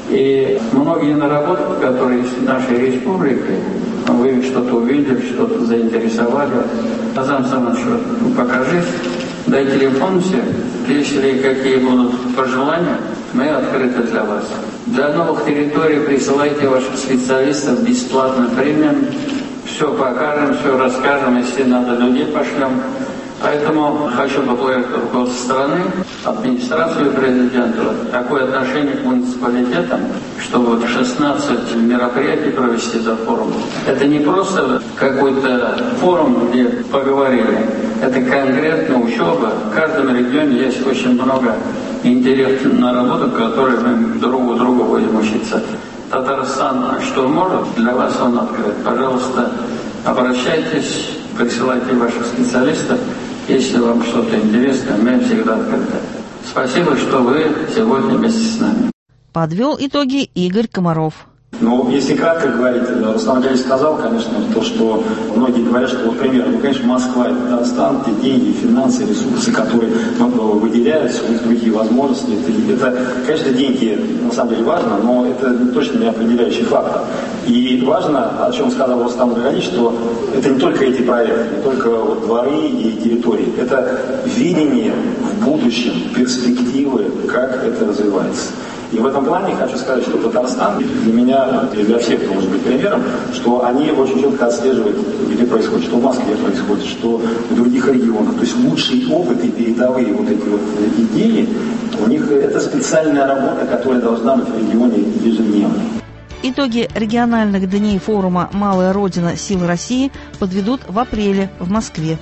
S4: И многие наработки, которые в нашей республике, вы что-то увидели, что-то заинтересовали. Азам Самович, покажи, дай телефон все. Если какие будут пожелания, мы открыты для вас. Для новых территорий присылайте ваших специалистов бесплатно примем. Все покажем, все расскажем, если надо, людей пошлем. Поэтому хочу поблагодарить руководство страны, администрацию президента. Такое отношение к муниципалитетам, что вот шестнадцать мероприятий провести за форум. Это не просто какой-то форум, где поговорили. Это конкретно учеба. В каждом регионе есть очень много интересных наработок, которые мы друг у друга будем учиться. Татарстан, что может, для вас он открыт. Пожалуйста, обращайтесь, присылайте ваших специалистов. Если вам что-то интересно, мы всегда открыты. Спасибо, что вы сегодня вместе с нами.
S2: Подвел итоги Игорь Комаров.
S5: Ну, если кратко говорить, Руслан Галич сказал, конечно, то, что многие говорят, что, вот, пример, ну, конечно, Москва и Татарстан, те деньги, финансы, ресурсы, которые ну, выделяются, у них другие возможности. Это, это, конечно, деньги на самом деле важно, но это точно не определяющий фактор. И важно, о чем сказал Руслан Галич, что это не только эти проекты, не только вот, дворы и территории, это видение в будущем, перспективы, как это развивается. И в этом плане хочу сказать, что Татарстан для меня, и для всех может быть примером, что они очень четко отслеживают, где происходит, что в Москве происходит, что в других регионах. То есть лучший опыт и передовые вот эти вот идеи, у них это специальная работа, которая должна быть в регионе ежедневно.
S2: Итоги региональных дней форума «Малая Родина. Силы России» подведут в апреле в Москве.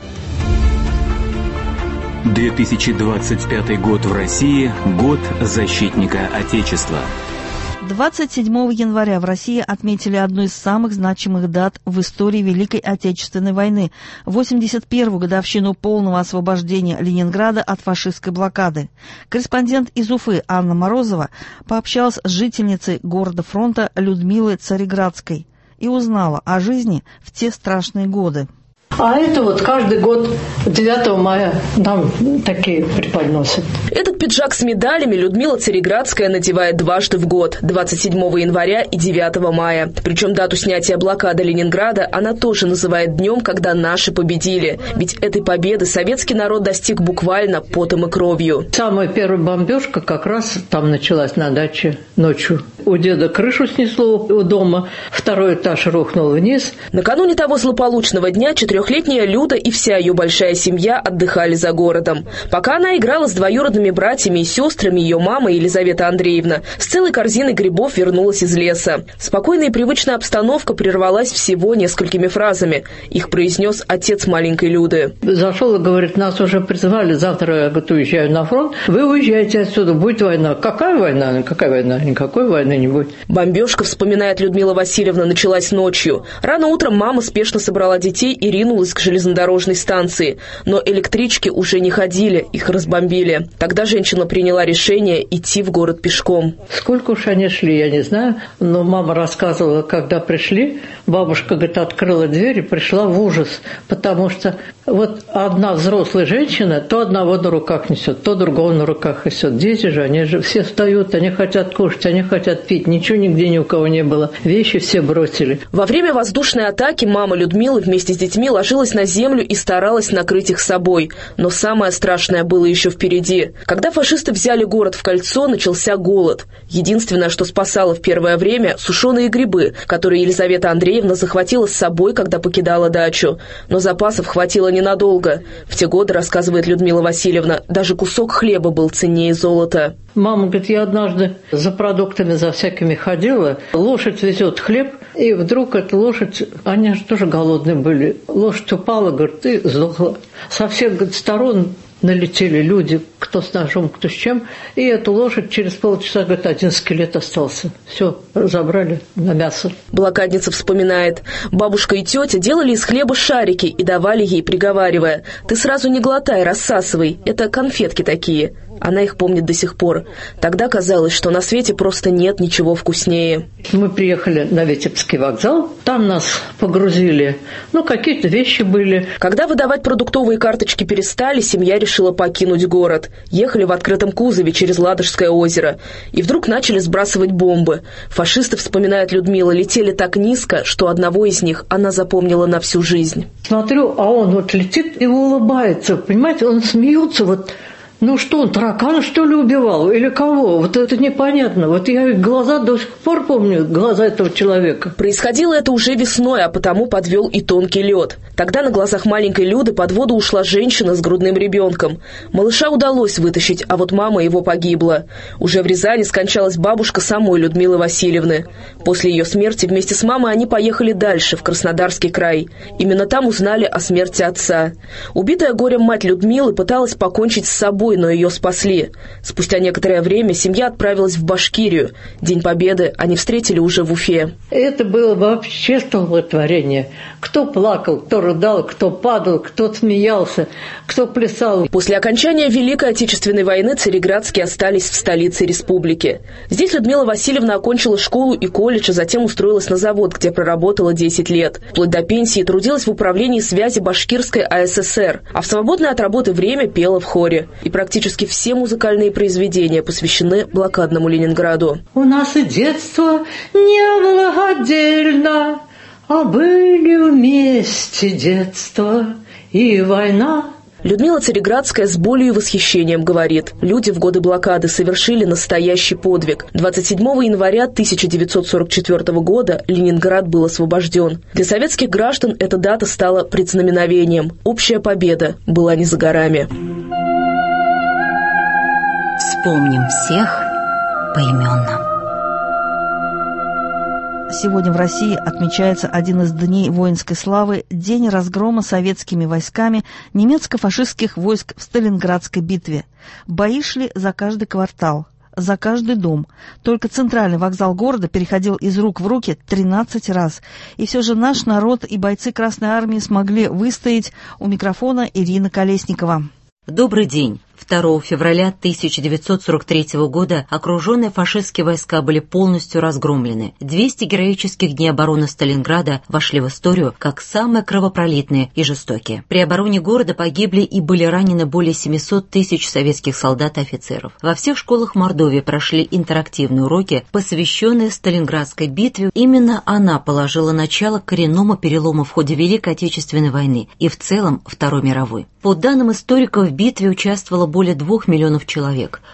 S24: две тысячи двадцать пятый год в России – год защитника Отечества.
S2: двадцать седьмого января в России отметили одну из самых значимых дат в истории Великой Отечественной войны – восемьдесят первую годовщину полного освобождения Ленинграда от фашистской блокады. Корреспондент из Уфы Анна Морозова пообщалась с жительницей города-фронта Людмилой Цареградской и узнала о жизни в те страшные годы.
S25: А это вот каждый год девятого мая нам такие преподносят.
S26: Этот пиджак с медалями Людмила Цареградская надевает дважды в год – двадцать седьмого января и девятого мая. Причем дату снятия блокады Ленинграда она тоже называет днем, когда наши победили. Ведь этой победы советский народ достиг буквально потом и кровью.
S25: Самая первая бомбежка как раз там началась на даче ночью. У деда крышу снесло у дома, второй этаж рухнул вниз.
S26: Накануне того злополучного дня четырехлетняя Люда и вся ее большая семья отдыхали за городом. Пока она играла с двоюродными братьями и сестрами, ее мама Елизавета Андреевна с целой корзиной грибов вернулась из леса. Спокойная и привычная обстановка прервалась всего несколькими фразами. Их произнес отец маленькой Люды.
S25: Зашел и говорит: нас уже призывали, завтра я говорит, уезжаю на фронт, вы уезжаете отсюда, будет война. Какая война? Какая война? Никакой войны не будет.
S26: Бомбежка, вспоминает Людмила Васильевна, началась ночью. Рано утром мама спешно собрала детей и ринулась к железнодорожной станции. Но электрички уже не ходили, их разбомбили. Тогда женщина приняла решение идти в город пешком.
S25: Сколько уж они шли, я не знаю, но мама рассказывала, когда пришли, бабушка, говорит, открыла дверь и пришла в ужас, потому что вот одна взрослая женщина то одного на руках несет, то другого на руках несет. Дети же, они же все встают, они хотят кушать, они хотят пить, ничего нигде ни у кого не было. Вещи все бросили.
S26: Во время воздушной атаки мама Людмилы вместе с детьми ложилась на землю и старалась накрыть их собой. Но самое страшное было еще впереди. Когда фашисты взяли город в кольцо, начался голод. Единственное, что спасало в первое время – сушеные грибы, которые Елизавета Андреевна захватила с собой, когда покидала дачу. Но запасов хватило ненадолго. В те годы, рассказывает Людмила Васильевна, даже кусок хлеба был ценнее золота.
S25: Мама говорит, я однажды за продуктами, за всякими ходила, лошадь везет хлеб, и вдруг эта лошадь, они же тоже голодные были, лошадь упала, говорит, и сдохла. Со всех, говорит, сторон налетели люди, кто с ножом, кто с чем, и эту лошадь через полчаса, говорит, один скелет остался. Все, забрали на мясо.
S26: Блокадница вспоминает. Бабушка и тетя делали из хлеба шарики и давали ей, приговаривая: «Ты сразу не глотай, рассасывай, это конфетки такие». Она их помнит до сих пор. Тогда казалось, что на свете просто нет ничего вкуснее.
S25: Мы приехали на Витебский вокзал, там нас погрузили, ну, какие-то вещи были.
S26: Когда выдавать продуктовые карточки перестали, семья решила покинуть город. Ехали в открытом кузове через Ладожское озеро. И вдруг начали сбрасывать бомбы. Фашисты, вспоминает Людмила, летели так низко, что одного из них она запомнила на всю жизнь.
S25: Смотрю, а он вот летит и улыбается, понимаете, он смеется вот. Ну что, он таракана, что ли, убивал? Или кого? Вот это непонятно. Вот я глаза до сих пор помню, глаза этого человека.
S26: Происходило это уже весной, а потому подвел и тонкий лед. Тогда на глазах маленькой Люды под воду ушла женщина с грудным ребенком. Малыша удалось вытащить, а вот мама его погибла. Уже в Рязани скончалась бабушка самой Людмилы Васильевны. После ее смерти вместе с мамой они поехали дальше, в Краснодарский край. Именно там узнали о смерти отца. Убитая горем мать Людмилы пыталась покончить с собой, но ее спасли. Спустя некоторое время семья отправилась в Башкирию. День Победы они встретили уже в Уфе.
S25: Это было вообще столпотворение. Кто плакал, кто рыдал, кто падал, кто смеялся, кто плясал.
S26: После окончания Великой Отечественной войны цареградские остались в столице республики. Здесь Людмила Васильевна окончила школу и колледж, а затем устроилась на завод, где проработала десять лет. Вплоть до пенсии трудилась в управлении связи Башкирской АССР, а в свободное от работы время пела в хоре. И практически все музыкальные произведения посвящены блокадному Ленинграду.
S25: У нас и детство не было отдельно, а были вместе детство и война.
S26: Людмила Цареградская с болью и восхищением говорит: люди в годы блокады совершили настоящий подвиг. двадцать седьмого января тысяча девятьсот сорок четвёртого года Ленинград был освобожден. Для советских граждан эта дата стала предзнаменовением. Общая победа была не за горами.
S8: Вспомним всех поименно.
S2: Сегодня в России отмечается один из дней воинской славы – День разгрома советскими войсками немецко-фашистских войск в Сталинградской битве. Бои шли за каждый квартал, за каждый дом. Только центральный вокзал города переходил из рук в руки тринадцать раз. И все же наш народ и бойцы Красной Армии смогли выстоять. У микрофона Ирина Колесникова.
S6: Добрый день. второго февраля тысяча девятьсот сорок третьего года окруженные фашистские войска были полностью разгромлены. двести героических дней обороны Сталинграда вошли в историю как самые кровопролитные и жестокие. При обороне города погибли и были ранены более семисот тысяч советских солдат и офицеров. Во всех школах Мордовии прошли интерактивные уроки, посвященные Сталинградской битве. Именно она положила начало коренному перелому в ходе Великой Отечественной войны и в целом Второй мировой. По данным историков, в битве участвовало более двух миллионов человек.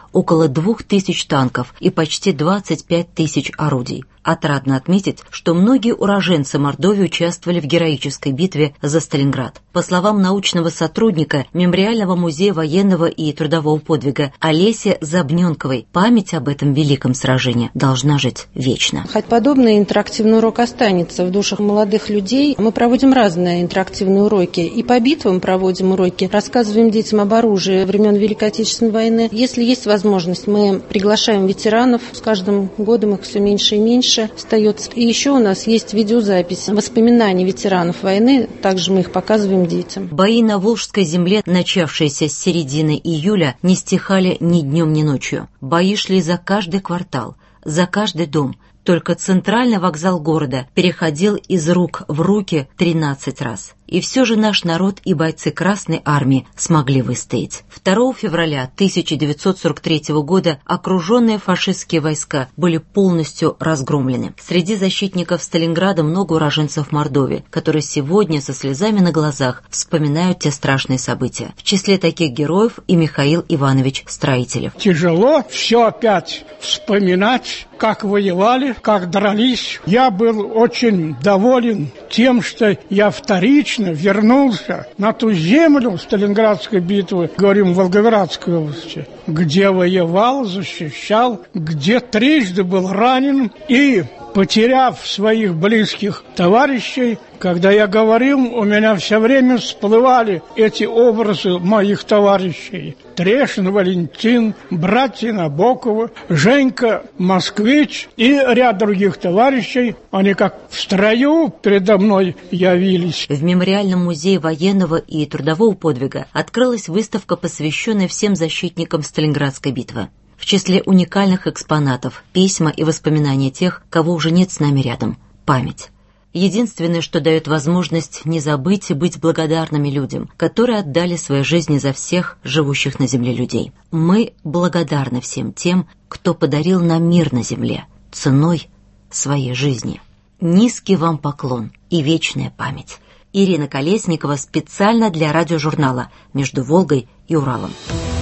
S6: около двух тысяч танков и почти двадцать пять тысяч орудий. Отрадно отметить, что многие уроженцы Мордовии участвовали в героической битве за Сталинград. По словам научного сотрудника Мемориального музея военного и трудового подвига Олеси Забненковой, память об этом великом сражении должна жить вечно.
S7: Хоть подобный интерактивный урок останется в душах молодых людей, мы проводим разные интерактивные уроки. И по битвам проводим уроки, рассказываем детям об оружии времен Великой Отечественной войны. Если есть возможность, мы приглашаем ветеранов. С каждым годом их все меньше и меньше остается. И еще у нас есть видеозапись воспоминаний ветеранов войны, также мы их показываем детям.
S6: Бои на Волжской земле, начавшиеся с середины июля, не стихали ни днем, ни ночью. Бои шли за каждый квартал, за каждый дом. Только центральный вокзал города переходил из рук в руки тринадцать раз. И все же наш народ и бойцы Красной Армии смогли выстоять. второго февраля тысяча девятьсот сорок третьего года окруженные фашистские войска были полностью разгромлены. Среди защитников Сталинграда много уроженцев Мордовии, которые сегодня со слезами на глазах вспоминают те страшные события. В числе таких героев и Михаил Иванович Строителев.
S9: Тяжело все опять вспоминать, как воевали, как дрались. Я был очень доволен тем, что я вторично вернулся на ту землю Сталинградской битвы, говорим, в Волгоградской области, где воевал, защищал, где трижды был ранен и, потеряв своих близких товарищей, когда я говорил, у меня все время всплывали эти образы моих товарищей. Трешин Валентин, братья Набокова, Женька Москвич и ряд других товарищей. Они как в строю передо мной явились.
S6: В Мемориальном музее военного и трудового подвига открылась выставка, посвященная всем защитникам Сталинградской битвы. В числе уникальных экспонатов – письма и воспоминания тех, кого уже нет с нами рядом. Память. Единственное, что дает возможность не забыть и быть благодарными людям, которые отдали свои жизни за всех живущих на земле людей. Мы благодарны всем тем, кто подарил нам мир на земле ценой своей жизни. Низкий вам поклон и вечная память. Ирина Колесникова специально для радиожурнала «Между Волгой и Уралом».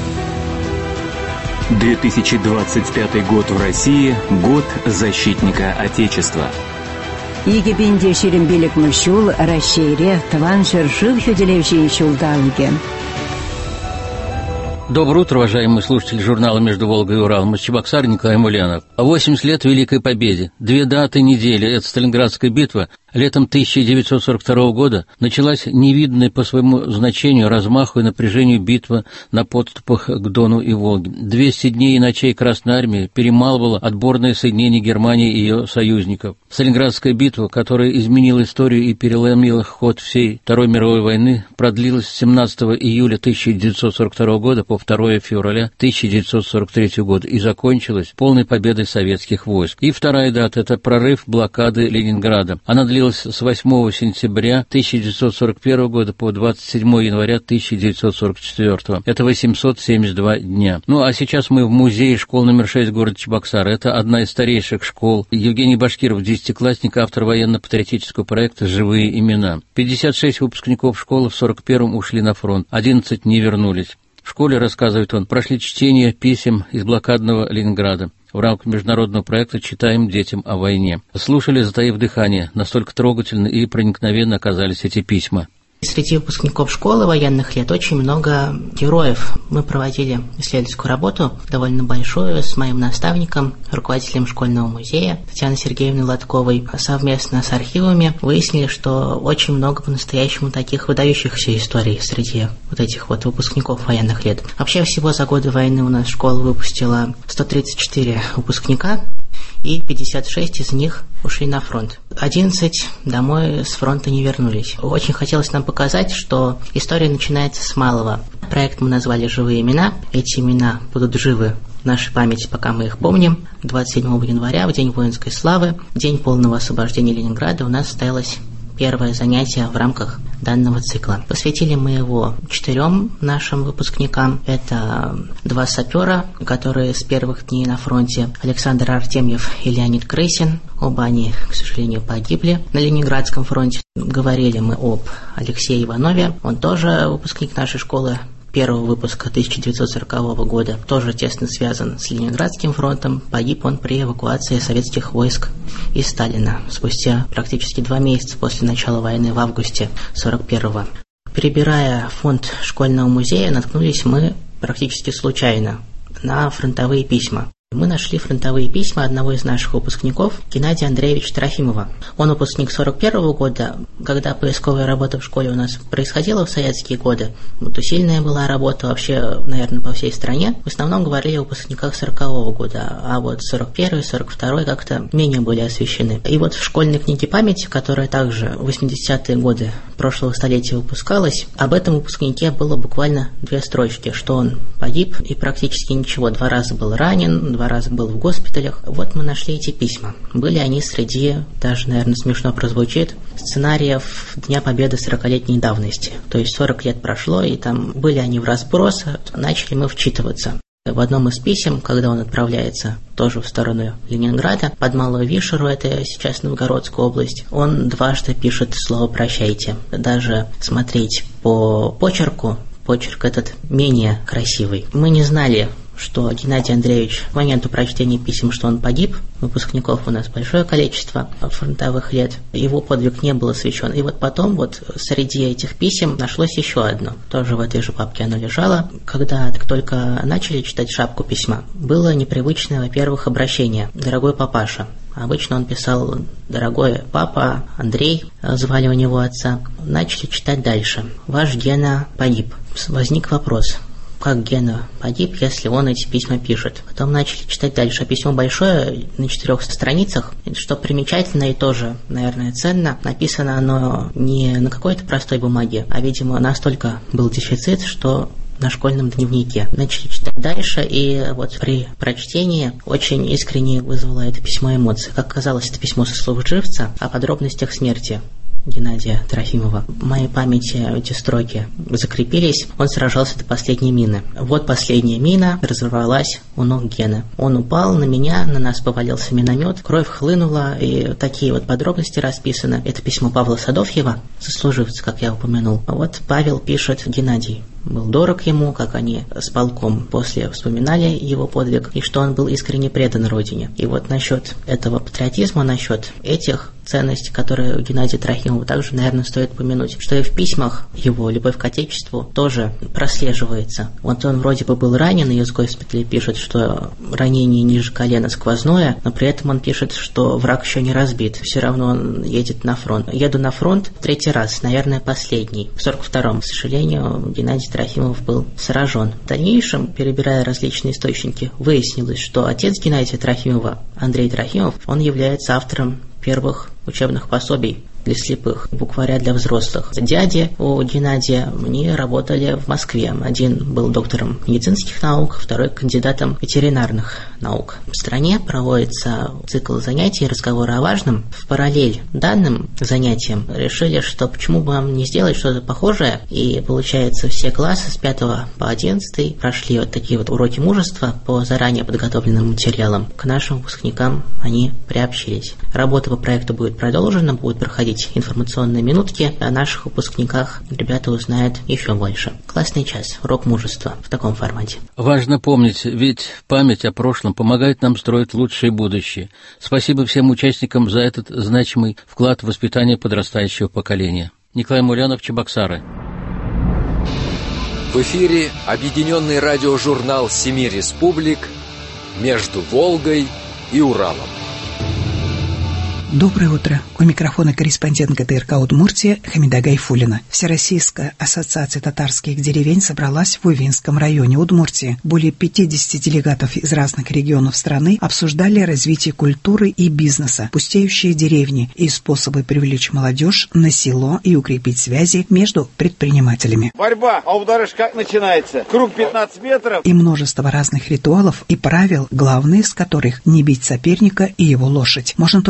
S24: две тысячи двадцать пятый год в России – год защитника Отечества.
S10: Египенде шерембелек мышул, расшире, тван шершив хюделевший шулдалге.
S11: Доброе утро, уважаемые слушатели журнала «Между Волгой и Уралом». Из Чебоксар Николай Мулянов. восемьдесят лет Великой Победе. Две даты недели. Это Сталинградская битва. Летом тысяча девятьсот сорок второго года началась невиданная по своему значению, размаху и напряжению битва на подступах к Дону и Волге. двести дней и ночей Красной Армии перемалывала отборное соединение Германии и ее союзников. Сталинградская битва, которая изменила историю и переломила ход всей Второй мировой войны, продлилась с семнадцатого июля тысяча девятьсот сорок второго года по второго февраля тысяча девятьсот сорок третьего года и закончилась полной победой советских войск. И вторая дата – это прорыв блокады Ленинграда. Она длилась с восьмого сентября тысяча девятьсот сорок первого года по двадцать седьмого января тысяча девятьсот сорок четвёртого. Это восемьсот семьдесят два дня. Ну, а сейчас мы в музее школ номер шесть города Чебоксар. Это одна из старейших школ. Евгений Башкиров, десятиклассник, автор военно-патриотического проекта «Живые имена». пятьдесят шесть выпускников школы в сорок первом ушли на фронт, одиннадцать не вернулись. В школе, рассказывает он, прошли чтение писем из блокадного Ленинграда. В рамках международного проекта «Читаем детям о войне». Слушали, затаив дыхание, настолько трогательно и проникновенно оказались эти письма.
S12: Среди выпускников школы военных лет очень много героев. Мы проводили исследовательскую работу, довольно большую, с моим наставником, руководителем школьного музея Татьяной Сергеевной Лотковой. Совместно с архивами выяснили, что очень много по-настоящему таких выдающихся историй среди вот этих вот выпускников военных лет. Вообще всего за годы войны у нас школа выпустила сто тридцать четыре выпускника, и пятьдесят шесть из них ушли на фронт. одиннадцать домой с фронта не вернулись. Очень хотелось нам показать, что история начинается с малого. Проект мы назвали «Живые имена». Эти имена будут живы в нашей памяти, пока мы их помним. двадцать седьмого января, в День воинской славы, в День полного освобождения Ленинграда, у нас состоялось первое занятие в рамках данного цикла. Посвятили мы его четырем нашим выпускникам. Это два сапера, которые с первых дней на фронте: Александр Артемьев и Леонид Крысин. Оба они, к сожалению, погибли на Ленинградском фронте. Говорили мы об Алексее Иванове. Он тоже выпускник нашей школы, первого выпуска тысяча девятьсот сорокового года, тоже тесно связан с Ленинградским фронтом. Погиб он при эвакуации советских войск из Сталина спустя практически два месяца после начала войны в августе сорок первого. Перебирая фонд школьного музея, наткнулись мы практически случайно на фронтовые письма. Мы нашли фронтовые письма одного из наших выпускников, Геннадия Андреевича Трофимова. Он выпускник сорок первого года. Когда поисковая работа в школе у нас происходила в советские годы, вот усиленная была работа вообще, наверное, по всей стране. В основном говорили о выпускниках сорокового года, а вот сорок первый, сорок второй как-то менее были освещены. И вот в школьной книге памяти, которая также в восьмидесятые годы прошлого столетия выпускалась, об этом выпускнике было буквально две строчки, что он погиб и практически ничего. Два раза был ранен, два раза был в госпиталях. Вот мы нашли эти письма. Были они среди, даже, наверное, смешно прозвучит, сценариев Дня Победы сорокалетней давности. То есть сорок лет прошло, и там были они в разброс. Начали мы вчитываться. В одном из писем, когда он отправляется тоже в сторону Ленинграда, под Малую Вишеру, это сейчас Новгородская область, он дважды пишет слово «прощайте». Даже смотреть по почерку, почерк этот менее красивый. Мы не знали, что Геннадий Андреевич к моменту прочтения писем, что он погиб. Выпускников у нас большое количество фронтовых лет. Его подвиг не был освещен. И вот потом вот среди этих писем нашлось еще одно. Тоже в этой же папке оно лежало. Когда только начали читать шапку письма, было непривычное, во-первых, обращение «Дорогой папаша». Обычно он писал «Дорогой папа», Андрей, звали у него отца. Начали читать дальше. «Ваш Гена погиб». Возник вопрос: как Гена погиб, если он эти письма пишет? Потом начали читать дальше. Письмо большое, на четырех страницах. Что примечательно и тоже, наверное, ценно, написано оно не на какой-то простой бумаге, а, видимо, настолько был дефицит, что на школьном дневнике. Начали читать дальше, и вот при прочтении очень искренне вызвало это письмо эмоции. Как казалось, это письмо сослуживца о подробностях смерти Геннадия Трофимова. В моей памяти эти строки закрепились. Он сражался до последней мины. Вот последняя мина разорвалась у ног Гены. Он упал на меня, на нас повалился миномет, кровь хлынула, и такие вот подробности расписаны. Это письмо Павла Садовьева, сослуживца, как я упомянул. Вот Павел пишет: Геннадий был дорог ему, как они с полком после вспоминали его подвиг, и что он был искренне предан родине. И вот насчет этого патриотизма, насчет этих ценностей, которые у Геннадия Трофимова также, наверное, стоит упомянуть, что и в письмах его любовь к Отечеству тоже прослеживается. Вот он вроде бы был ранен, и из госпиталя пишет, что ранение ниже колена сквозное, но при этом он пишет, что враг еще не разбит, все равно он едет на фронт. Еду на фронт третий раз, наверное, последний. В сорок втором, к сожалению, Геннадий Трофимов был сражен. В дальнейшем, перебирая различные источники, выяснилось, что отец Геннадия Трофимова, Андрей Трофимов, он является автором первых учебных пособий для слепых, букваря для взрослых. Дяди у Геннадия мне работали в Москве. Один был доктором медицинских наук, второй кандидатом ветеринарных наук. В стране проводится цикл занятий, разговоры о важном. В параллель данным занятиям решили, что почему бы вам не сделать что-то похожее. И получается, все классы с пятого по одиннадцатый прошли вот такие вот уроки мужества по заранее подготовленным материалам. К нашим выпускникам они приобщились. Работа по проекту будет продолжена, будут проходить информационные минутки. О наших выпускниках ребята узнают еще больше. Классный час, урок мужества в таком формате.
S11: Важно помнить, ведь память о прошлом помогает нам строить лучшее будущее. Спасибо всем участникам за этот значимый вклад в воспитание подрастающего поколения. Николай Мулянов, Чебоксары.
S13: В эфире объединенный радиожурнал «Семи республик» между Волгой и Уралом.
S14: Доброе утро. У микрофона корреспондент гэ тэ эр ка Удмуртия Хамида Гайфуллина. Всероссийская ассоциация татарских деревень собралась в Увинском районе Удмуртии. Более пятьдесят делегатов из разных регионов страны обсуждали развитие культуры и бизнеса, пустеющие деревни и способы привлечь молодежь на село и укрепить связи между предпринимателями.
S15: Борьба, а ударишь как начинается? Круг пятнадцать метров.
S14: И множество разных ритуалов и правил, главные из которых не бить соперника и его лошадь. Можно только хватать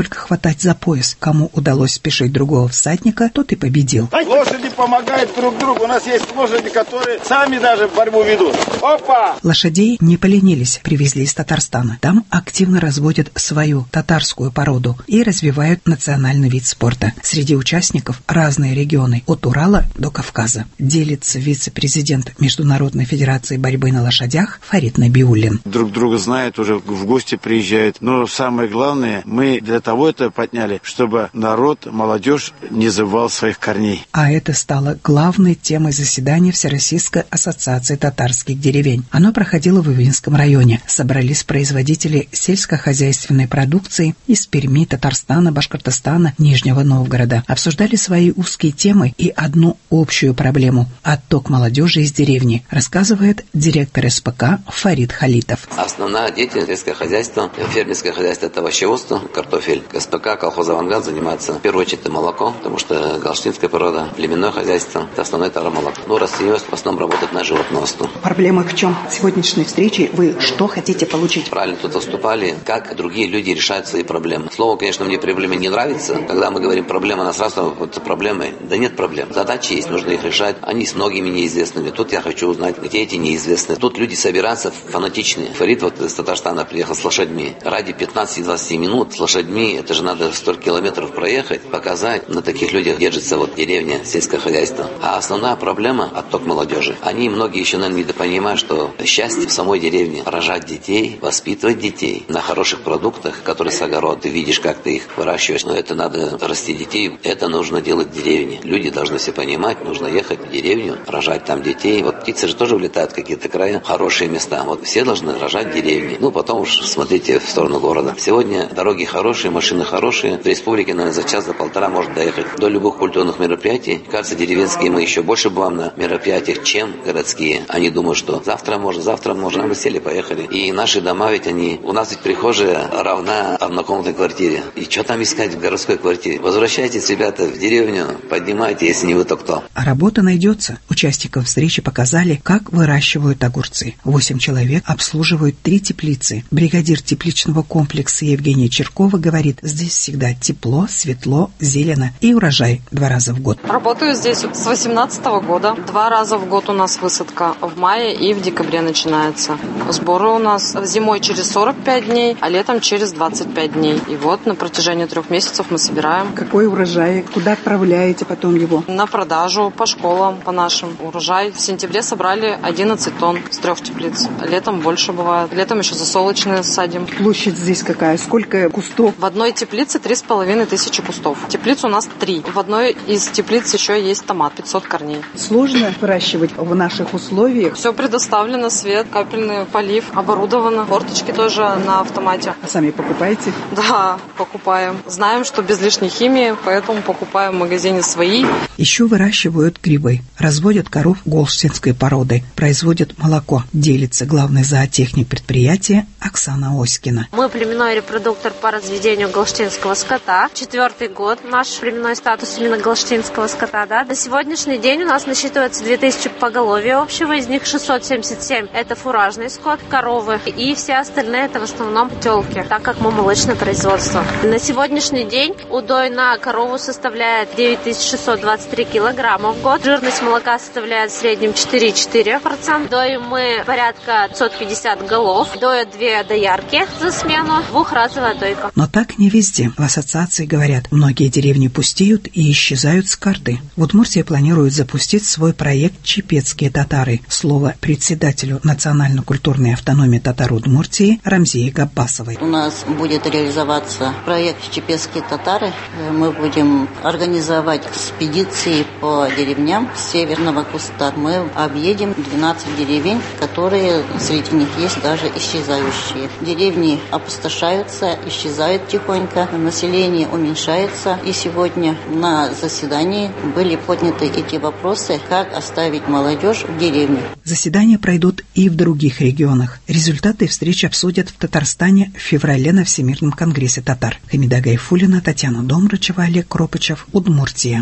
S14: хватать за пояс. Кому удалось спешить другого всадника, тот и победил.
S15: Лошади помогают друг другу. У нас есть лошади, которые сами даже борьбу ведут. Опа!
S14: Лошадей не поленились, привезли из Татарстана. Там активно разводят свою татарскую породу и развивают национальный вид спорта. Среди участников разные регионы, от Урала до Кавказа. Делится вице-президент Международной федерации борьбы на лошадях Фарид Набиуллин.
S1: Друг друга знают, уже в гости приезжают. Но самое главное, мы для того это подняли, чтобы народ, молодежь не забывал своих корней.
S14: А это стало главной темой заседания Всероссийской ассоциации татарских деревень. Оно проходило в Увинском районе. Собрались производители сельскохозяйственной продукции из Перми, Татарстана, Башкортостана, Нижнего Новгорода. Обсуждали свои узкие темы и одну общую проблему – отток молодежи из деревни, рассказывает директор эс пэ ка Фарид Халитов.
S16: Основная деятельность сельского хозяйства, фермерское хозяйство – это овощеводство, картофель. эс пэ ка, колхоз «Авангард» занимается в первую очередь молоко, потому что галштинская порода, племенное хозяйство – это основной товар-молоко. Но растениевость в основном работает на животноводство.
S14: Проблема в чем? Сегодняшней встрече вы что хотите получить?
S16: Правильно тут выступали, как другие люди решают свои проблемы. Слово, конечно, мне проблемы не нравится. Когда мы говорим проблема, нас сразу вот проблемы. Да нет проблем. Задачи есть, нужно их решать. Они с многими неизвестными. Тут я хочу узнать, где эти неизвестные. Тут люди собираются фанатичные. Фарид вот из Татарстана приехал с лошадьми. Ради пятнадцати-двадцати минут с лошадьми, это же надо столько километров проехать, показать. На таких людях держится вот деревня, сельское хозяйство. А основная проблема – отток молодежи. Они, многие еще, наверное, недопонимают, что счастье в самой деревне – рожать детей, воспитывать детей на хороших продуктах, которые с огорода. Ты видишь, как ты их выращиваешь. Но это надо расти детей. Это нужно делать в деревне. Люди должны все понимать. Нужно ехать в деревню, рожать там детей. Вот птицы же тоже улетают в какие-то края, хорошие места. Вот все должны рожать в деревне. Ну, потом уж смотрите в сторону города. Сегодня дороги хорошие, машины хорошие. В республике, наверное, за час, за полтора может доехать до любых культурных мероприятий. Кажется, деревенские мы еще больше бываем на мероприятиях, чем городские. Они думают, что завтра можно, завтра можно. А мы сели, поехали. И наши дома ведь они... У нас ведь прихожая равна однокомнатной квартире. И что там искать в городской квартире? Возвращайтесь, ребята, в деревню, поднимайте, если не вы, то кто.
S14: А работа найдется. Участникам встречи показали, как выращивают огурцы. Восемь человек обслуживают три теплицы. Бригадир тепличного комплекса Евгения Черкова говорит, здесь всегда тепло, светло, зелено и урожай два раза в год.
S17: Работаю здесь с восемнадцатого года. Два раза в год у нас высадка. В мае и в декабре начинается. Сборы у нас зимой через сорок пять дней, а летом через двадцать пять дней. И вот на протяжении трех месяцев мы собираем.
S14: Какой урожай? Куда отправляете потом его?
S17: На продажу, по школам, по нашим. Урожай. В сентябре собрали одиннадцать тонн с трех теплиц. Летом больше бывает. Летом еще засолочные садим.
S14: Площадь здесь какая? Сколько кустов?
S17: В одной теплице три с половиной тысячи кустов. Теплиц у нас три. В одной из теплиц еще есть томат, пятьсот корней.
S14: Сложно выращивать в наших условиях?
S17: Все предоставлено, свет, капельный полив, оборудовано. Форточки тоже на автомате.
S14: А сами покупаете?
S17: Да, покупаем. Знаем, что без лишней химии, поэтому покупаем в магазине свои.
S14: Еще выращивают грибы. Разводят коров голштинской породы. Производят молоко. Делится главный зоотехник предприятия Оксана Оськина.
S18: Мы племенной репродуктор по разведению голштинского скота. Четвертый год наш племенной статус именно голштинского скота. Да? На сегодняшний день у нас насчитывается две тысячи поголовья общего. Из них шестьсот семьдесят семь это фуражный скот, коровы. И все остальные это в основном телки, так как мы молочное производство. На сегодняшний день удой на корову составляет девять тысяч шестьсот двадцать три килограмма в год. Жирность молока составляет в среднем четыре и четыре десятых процента. Доим мы порядка пятьсот пятьдесят голов. Доят две доярки за смену. Двухразовая дойка.
S14: Но так не везде. В ассоциации говорят, многие деревни пустеют и исчезают с карты. В Удмуртии планируют запустить свой проект «Чепецкие татары». Слово председателю национально-культурной автономии татар Удмуртии Рамзии Габбасовой.
S19: У нас будет реализоваться проект «Чепецкие татары». Мы будем организовать экспедиции по деревням Северного Куста. Мы объедем двенадцать деревень, которые среди них есть даже исчезающие. Деревни опустошаются, исчезают тихонько, население уменьшается. И сегодня на заседании были подняты эти вопросы, как оставить молодежь в деревне.
S14: Заседания пройдут и в других регионах. Результаты встречи обсудят в Татарстане в феврале на Всемирном конгрессе татар. Хамида Гайфуллина, Татьяна Домрачева, Олег Кропычев, Удмуртия.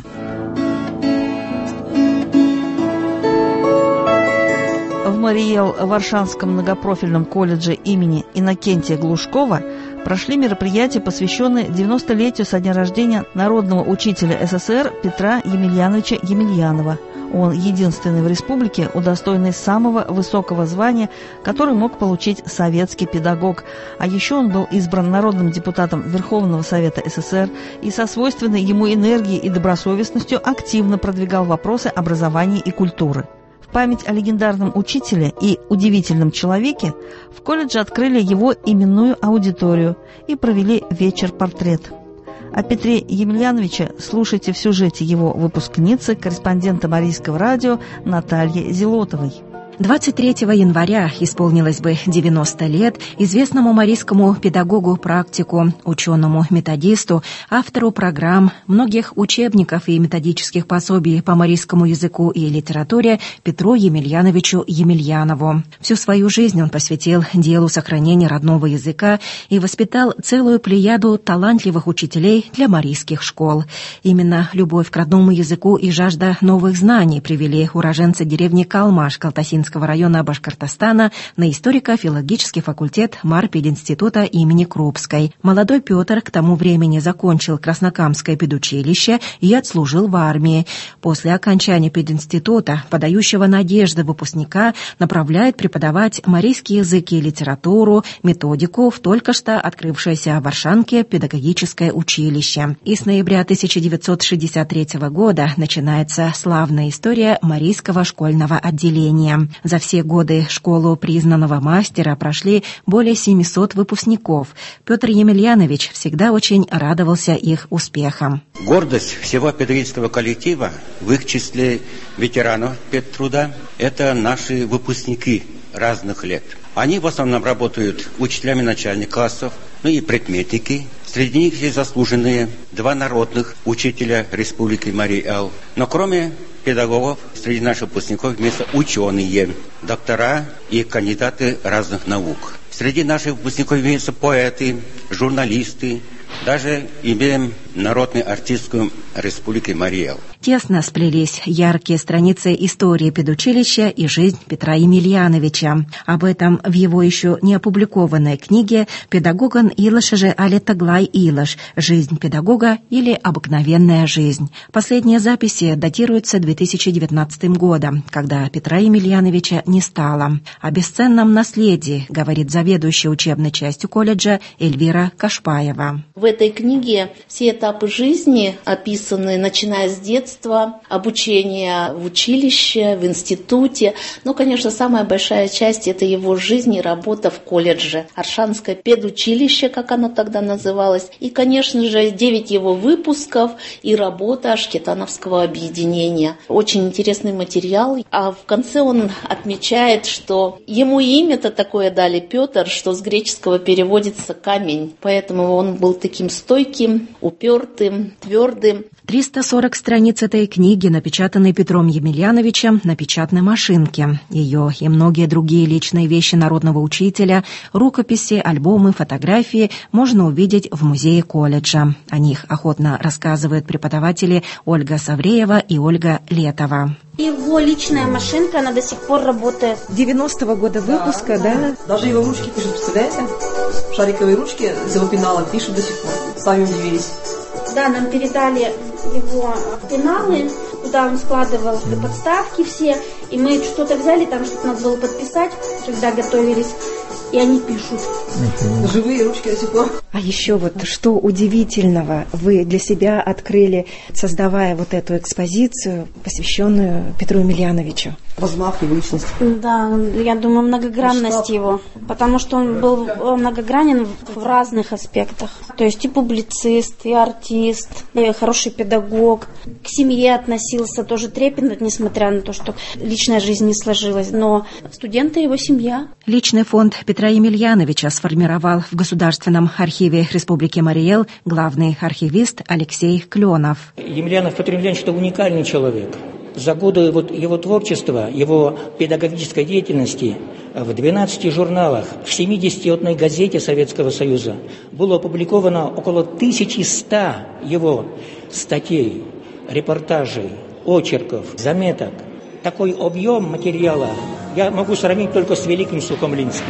S2: В Мариэл-Варшанском многопрофильном колледже имени Иннокентия Глушкова прошли мероприятия, посвященные девяностолетию со дня рождения народного учителя СССР Петра Емельяновича Емельянова. Он единственный в республике, удостоенный самого высокого звания, который мог получить советский педагог. А еще он был избран народным депутатом Верховного Совета СССР и со свойственной ему энергией и добросовестностью активно продвигал вопросы образования и культуры. В память о легендарном учителе и удивительном человеке в колледже открыли его именную аудиторию и провели вечер-портрет. О Петре Емельяновиче слушайте в сюжете его выпускницы, корреспондента Марийского радио Натальи Зелотовой.
S3: двадцать третьего января исполнилось бы девяносто лет известному марийскому педагогу-практику, ученому-методисту, автору программ, многих учебников и методических пособий по марийскому языку и литературе Петру Емельяновичу Емельянову. Всю свою жизнь он посвятил делу сохранения родного языка и воспитал целую плеяду талантливых учителей для марийских школ. Именно любовь к родному языку и жажда новых знаний привели уроженца деревни Калмаш Калтасинского района Башкортостана на историко-филологический факультет Марпединститута имени Крупской. Молодой Петр к тому времени закончил Краснокамское педучилище и отслужил в армии. После окончания пединститута, подающего надежды выпускника, направляет преподавать марийский язык и литературу, методику в только что открывшееся в Аршанке педагогическое училище. И с ноября тысяча девятьсот шестьдесят третьего года начинается славная история марийского школьного отделения. За все годы школу признанного мастера прошли более семисот выпускников. Петр Емельянович всегда очень радовался их успехам.
S4: Гордость всего педагогического коллектива, в их числе ветеранов педтруда, это наши выпускники разных лет. Они в основном работают учителями начальных классов, ну и предметники. Среди них есть заслуженные два народных учителя Республики Марий-Эл. Но кроме педагогов, среди наших выпускников имеются ученые, доктора и кандидаты разных наук. Среди наших выпускников имеются поэты, журналисты, даже имеем народную артистку Республики Марий-Эл.
S3: Тесно сплелись яркие страницы истории педучилища и жизнь Петра Емельяновича. Об этом в его еще не опубликованной книге «Педагоган Илыша же али таглай Илыш. Жизнь педагога или обыкновенная жизнь». Последние записи датируются две тысячи девятнадцатым годом, когда Петра Емельяновича не стало. О бесценном наследии говорит заведующая учебной частью колледжа Эльвира Кашпаева.
S20: В этой книге все этапы жизни описаны, начиная с детства, обучения в училище, в институте. Но, конечно, самая большая часть – это его жизнь и работа в колледже. Аршанское педучилище, как оно тогда называлось. И, конечно же, девять его выпусков и работа Ашкетановского объединения. Очень интересный материал. А в конце он отмечает, что ему имя-то такое дали Петр, что с греческого переводится «камень». Поэтому он был таким стойким, упертым, твердым.
S3: триста сорок страниц этой книги, напечатанной Петром Емельяновичем на печатной машинке. Ее и многие другие личные вещи народного учителя, рукописи, альбомы, фотографии можно увидеть в музее колледжа. О них охотно рассказывают преподаватели Ольга Савреева и Ольга Летова.
S21: Его личная машинка, она до сих пор работает.
S22: девяностого года выпуска, да? да? Даже его ручки пишут, представляете? Шариковые ручки с его пенала пишут до сих пор. Сами удивились.
S21: Да, нам передали его пеналы, куда он складывал подставки все, и мы что-то взяли, там что-то надо было подписать, когда готовились, и они пишут.
S22: Угу. Живые ручки до сих пор. А еще вот что удивительного вы для себя открыли, создавая вот эту экспозицию, посвященную Петру Емельяновичу? Размах его личности.
S21: Да, я думаю, многогранность его, потому что он был многогранен в разных аспектах. То есть и публицист, и артист, и хороший педагог. К семье относился тоже трепетно, несмотря на то, что личная жизнь не сложилась. Но студенты его семья.
S3: Личный фонд Петра Емельяновича сформировал в Государственном архиве Республики Марий-Эл главный архивист Алексей Кленов.
S23: Емельянов Петр Емельянович – это уникальный человек. За годы вот его творчества, его педагогической деятельности в двенадцати журналах, в семидесяти одной газете Советского Союза было опубликовано около тысячи ста его статей, репортажей, очерков, заметок. Такой объем материала я могу сравнить только с великим Сухомлинским.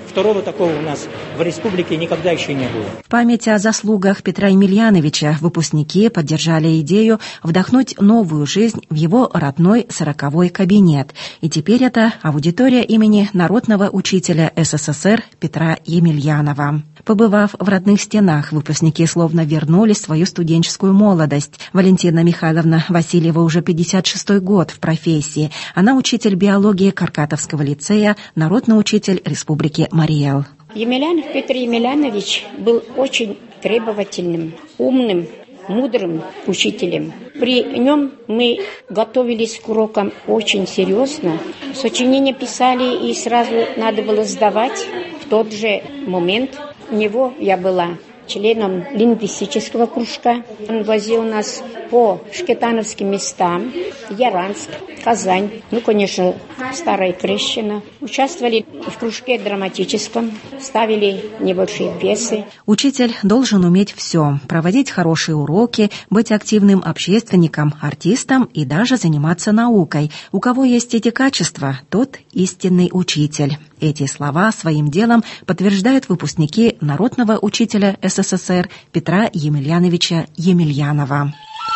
S23: Второго такого у нас в республике никогда еще не было.
S3: В память о заслугах Петра Емельяновича выпускники поддержали идею вдохнуть новую жизнь в его родной сороковой кабинет. И теперь это аудитория имени народного учителя СССР Петра Емельянова. Побывав в родных стенах, выпускники словно вернули свою студенческую молодость. Валентина Михайловна Васильева уже пятьдесят шестой год в профессии. Она учитель биологии Каркатовского лицея, народный учитель Республики Марий Эл.
S5: Емельянов Петр Емельянович был очень требовательным, умным, мудрым учителем. При нем мы готовились к урокам очень серьезно. Сочинения писали и сразу надо было сдавать в тот же момент. У него я была членом лингвистического кружка. Он возил нас по шкетановским местам. Яранск, Казань, ну, конечно, Старая Крещина. Участвовали в кружке драматическом, ставили небольшие пьесы.
S3: Учитель должен уметь все: проводить хорошие уроки, быть активным общественником, артистом и даже заниматься наукой. У кого есть эти качества, тот истинный учитель. Эти слова своим делом подтверждают выпускники народного учителя СССР Петра Емельяновича Емельянова.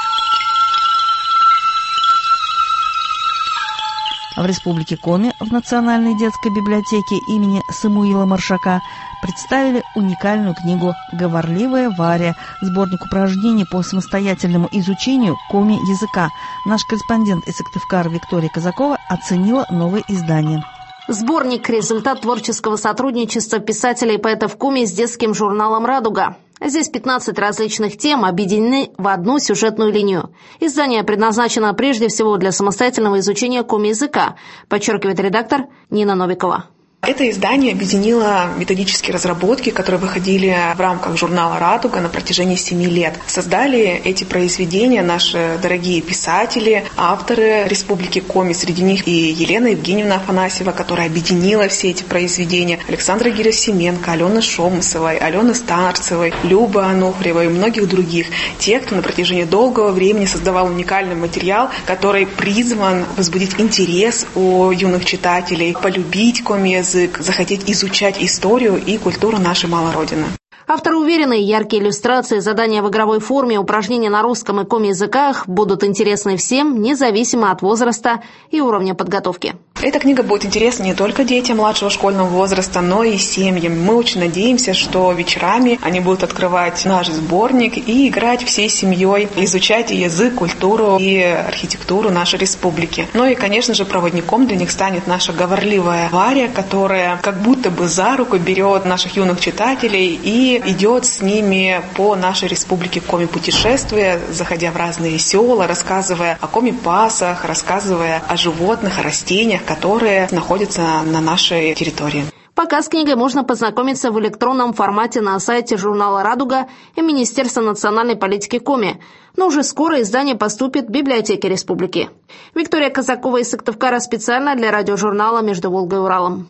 S2: В Республике Коми в Национальной детской библиотеке имени Самуила Маршака представили уникальную книгу «Говорливая Варя», сборник упражнений по самостоятельному изучению коми языка. Наш корреспондент из Сыктывкара Виктория Казакова оценила новое издание.
S7: Сборник – результат творческого сотрудничества писателей и поэтов Коми с детским журналом «Радуга». Здесь пятнадцать различных тем объединены в одну сюжетную линию. Издание предназначено прежде всего для самостоятельного изучения коми-языка, подчеркивает редактор Нина Новикова.
S8: Это издание объединило методические разработки, которые выходили в рамках журнала «Радуга» на протяжении семи лет. Создали эти произведения наши дорогие писатели, авторы Республики Коми. Среди них и Елена Евгеньевна Афанасьева, которая объединила все эти произведения, Александра Герасименко, Алена Шомусовой, Алена Старцевой, Люба Ануфриева и многих других. Те, кто на протяжении долгого времени создавал уникальный материал, который призван возбудить интерес у юных читателей, полюбить коми-язык, захотеть изучать историю и культуру нашей малой родины.
S7: Авторы уверены, яркие иллюстрации, задания в игровой форме, упражнения на русском и коми-языках будут интересны всем, независимо от возраста и уровня подготовки.
S8: Эта книга будет интересна не только детям младшего школьного возраста, но и семьям. Мы очень надеемся, что вечерами они будут открывать наш сборник и играть всей семьей, изучать язык, культуру и архитектуру нашей республики. Ну и, конечно же, проводником для них станет наша говорливая Варя, которая как будто бы за руку берет наших юных читателей и идет с ними по нашей республике Коми, путешествуя, заходя в разные села, рассказывая о коми-пасах, рассказывая о животных, о растениях, которые находятся на нашей территории.
S7: Пока с книгой можно познакомиться в электронном формате на сайте журнала «Радуга» и Министерства национальной политики Коми. Но уже скоро издание поступит в библиотеки республики. Виктория Казакова из Сыктывкара специально для радиожурнала «Между Волгой и Уралом».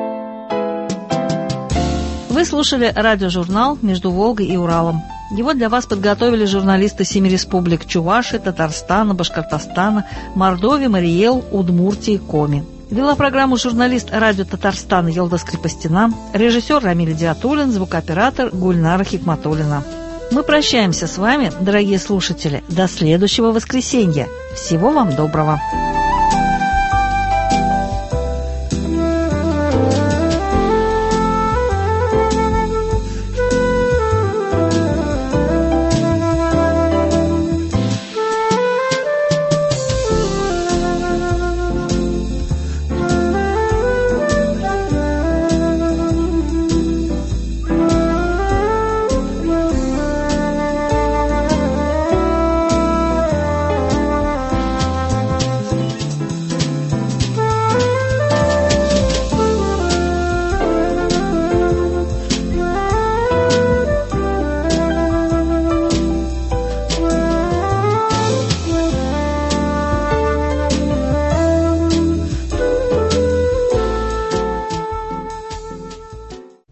S2: Вы слушали радиожурнал «Между Волгой и Уралом». Его для вас подготовили журналисты семи республик: Чувашии, Татарстана, Башкортостана, Мордовии, Марий Эл, Удмуртии, Коми. Вела программу журналист радио Татарстана Елда Скрипостина, режиссер Рамиль Диатуллин, звукооператор Гульнара Хикматуллина. Мы прощаемся с вами, дорогие слушатели, до следующего воскресенья. Всего вам доброго.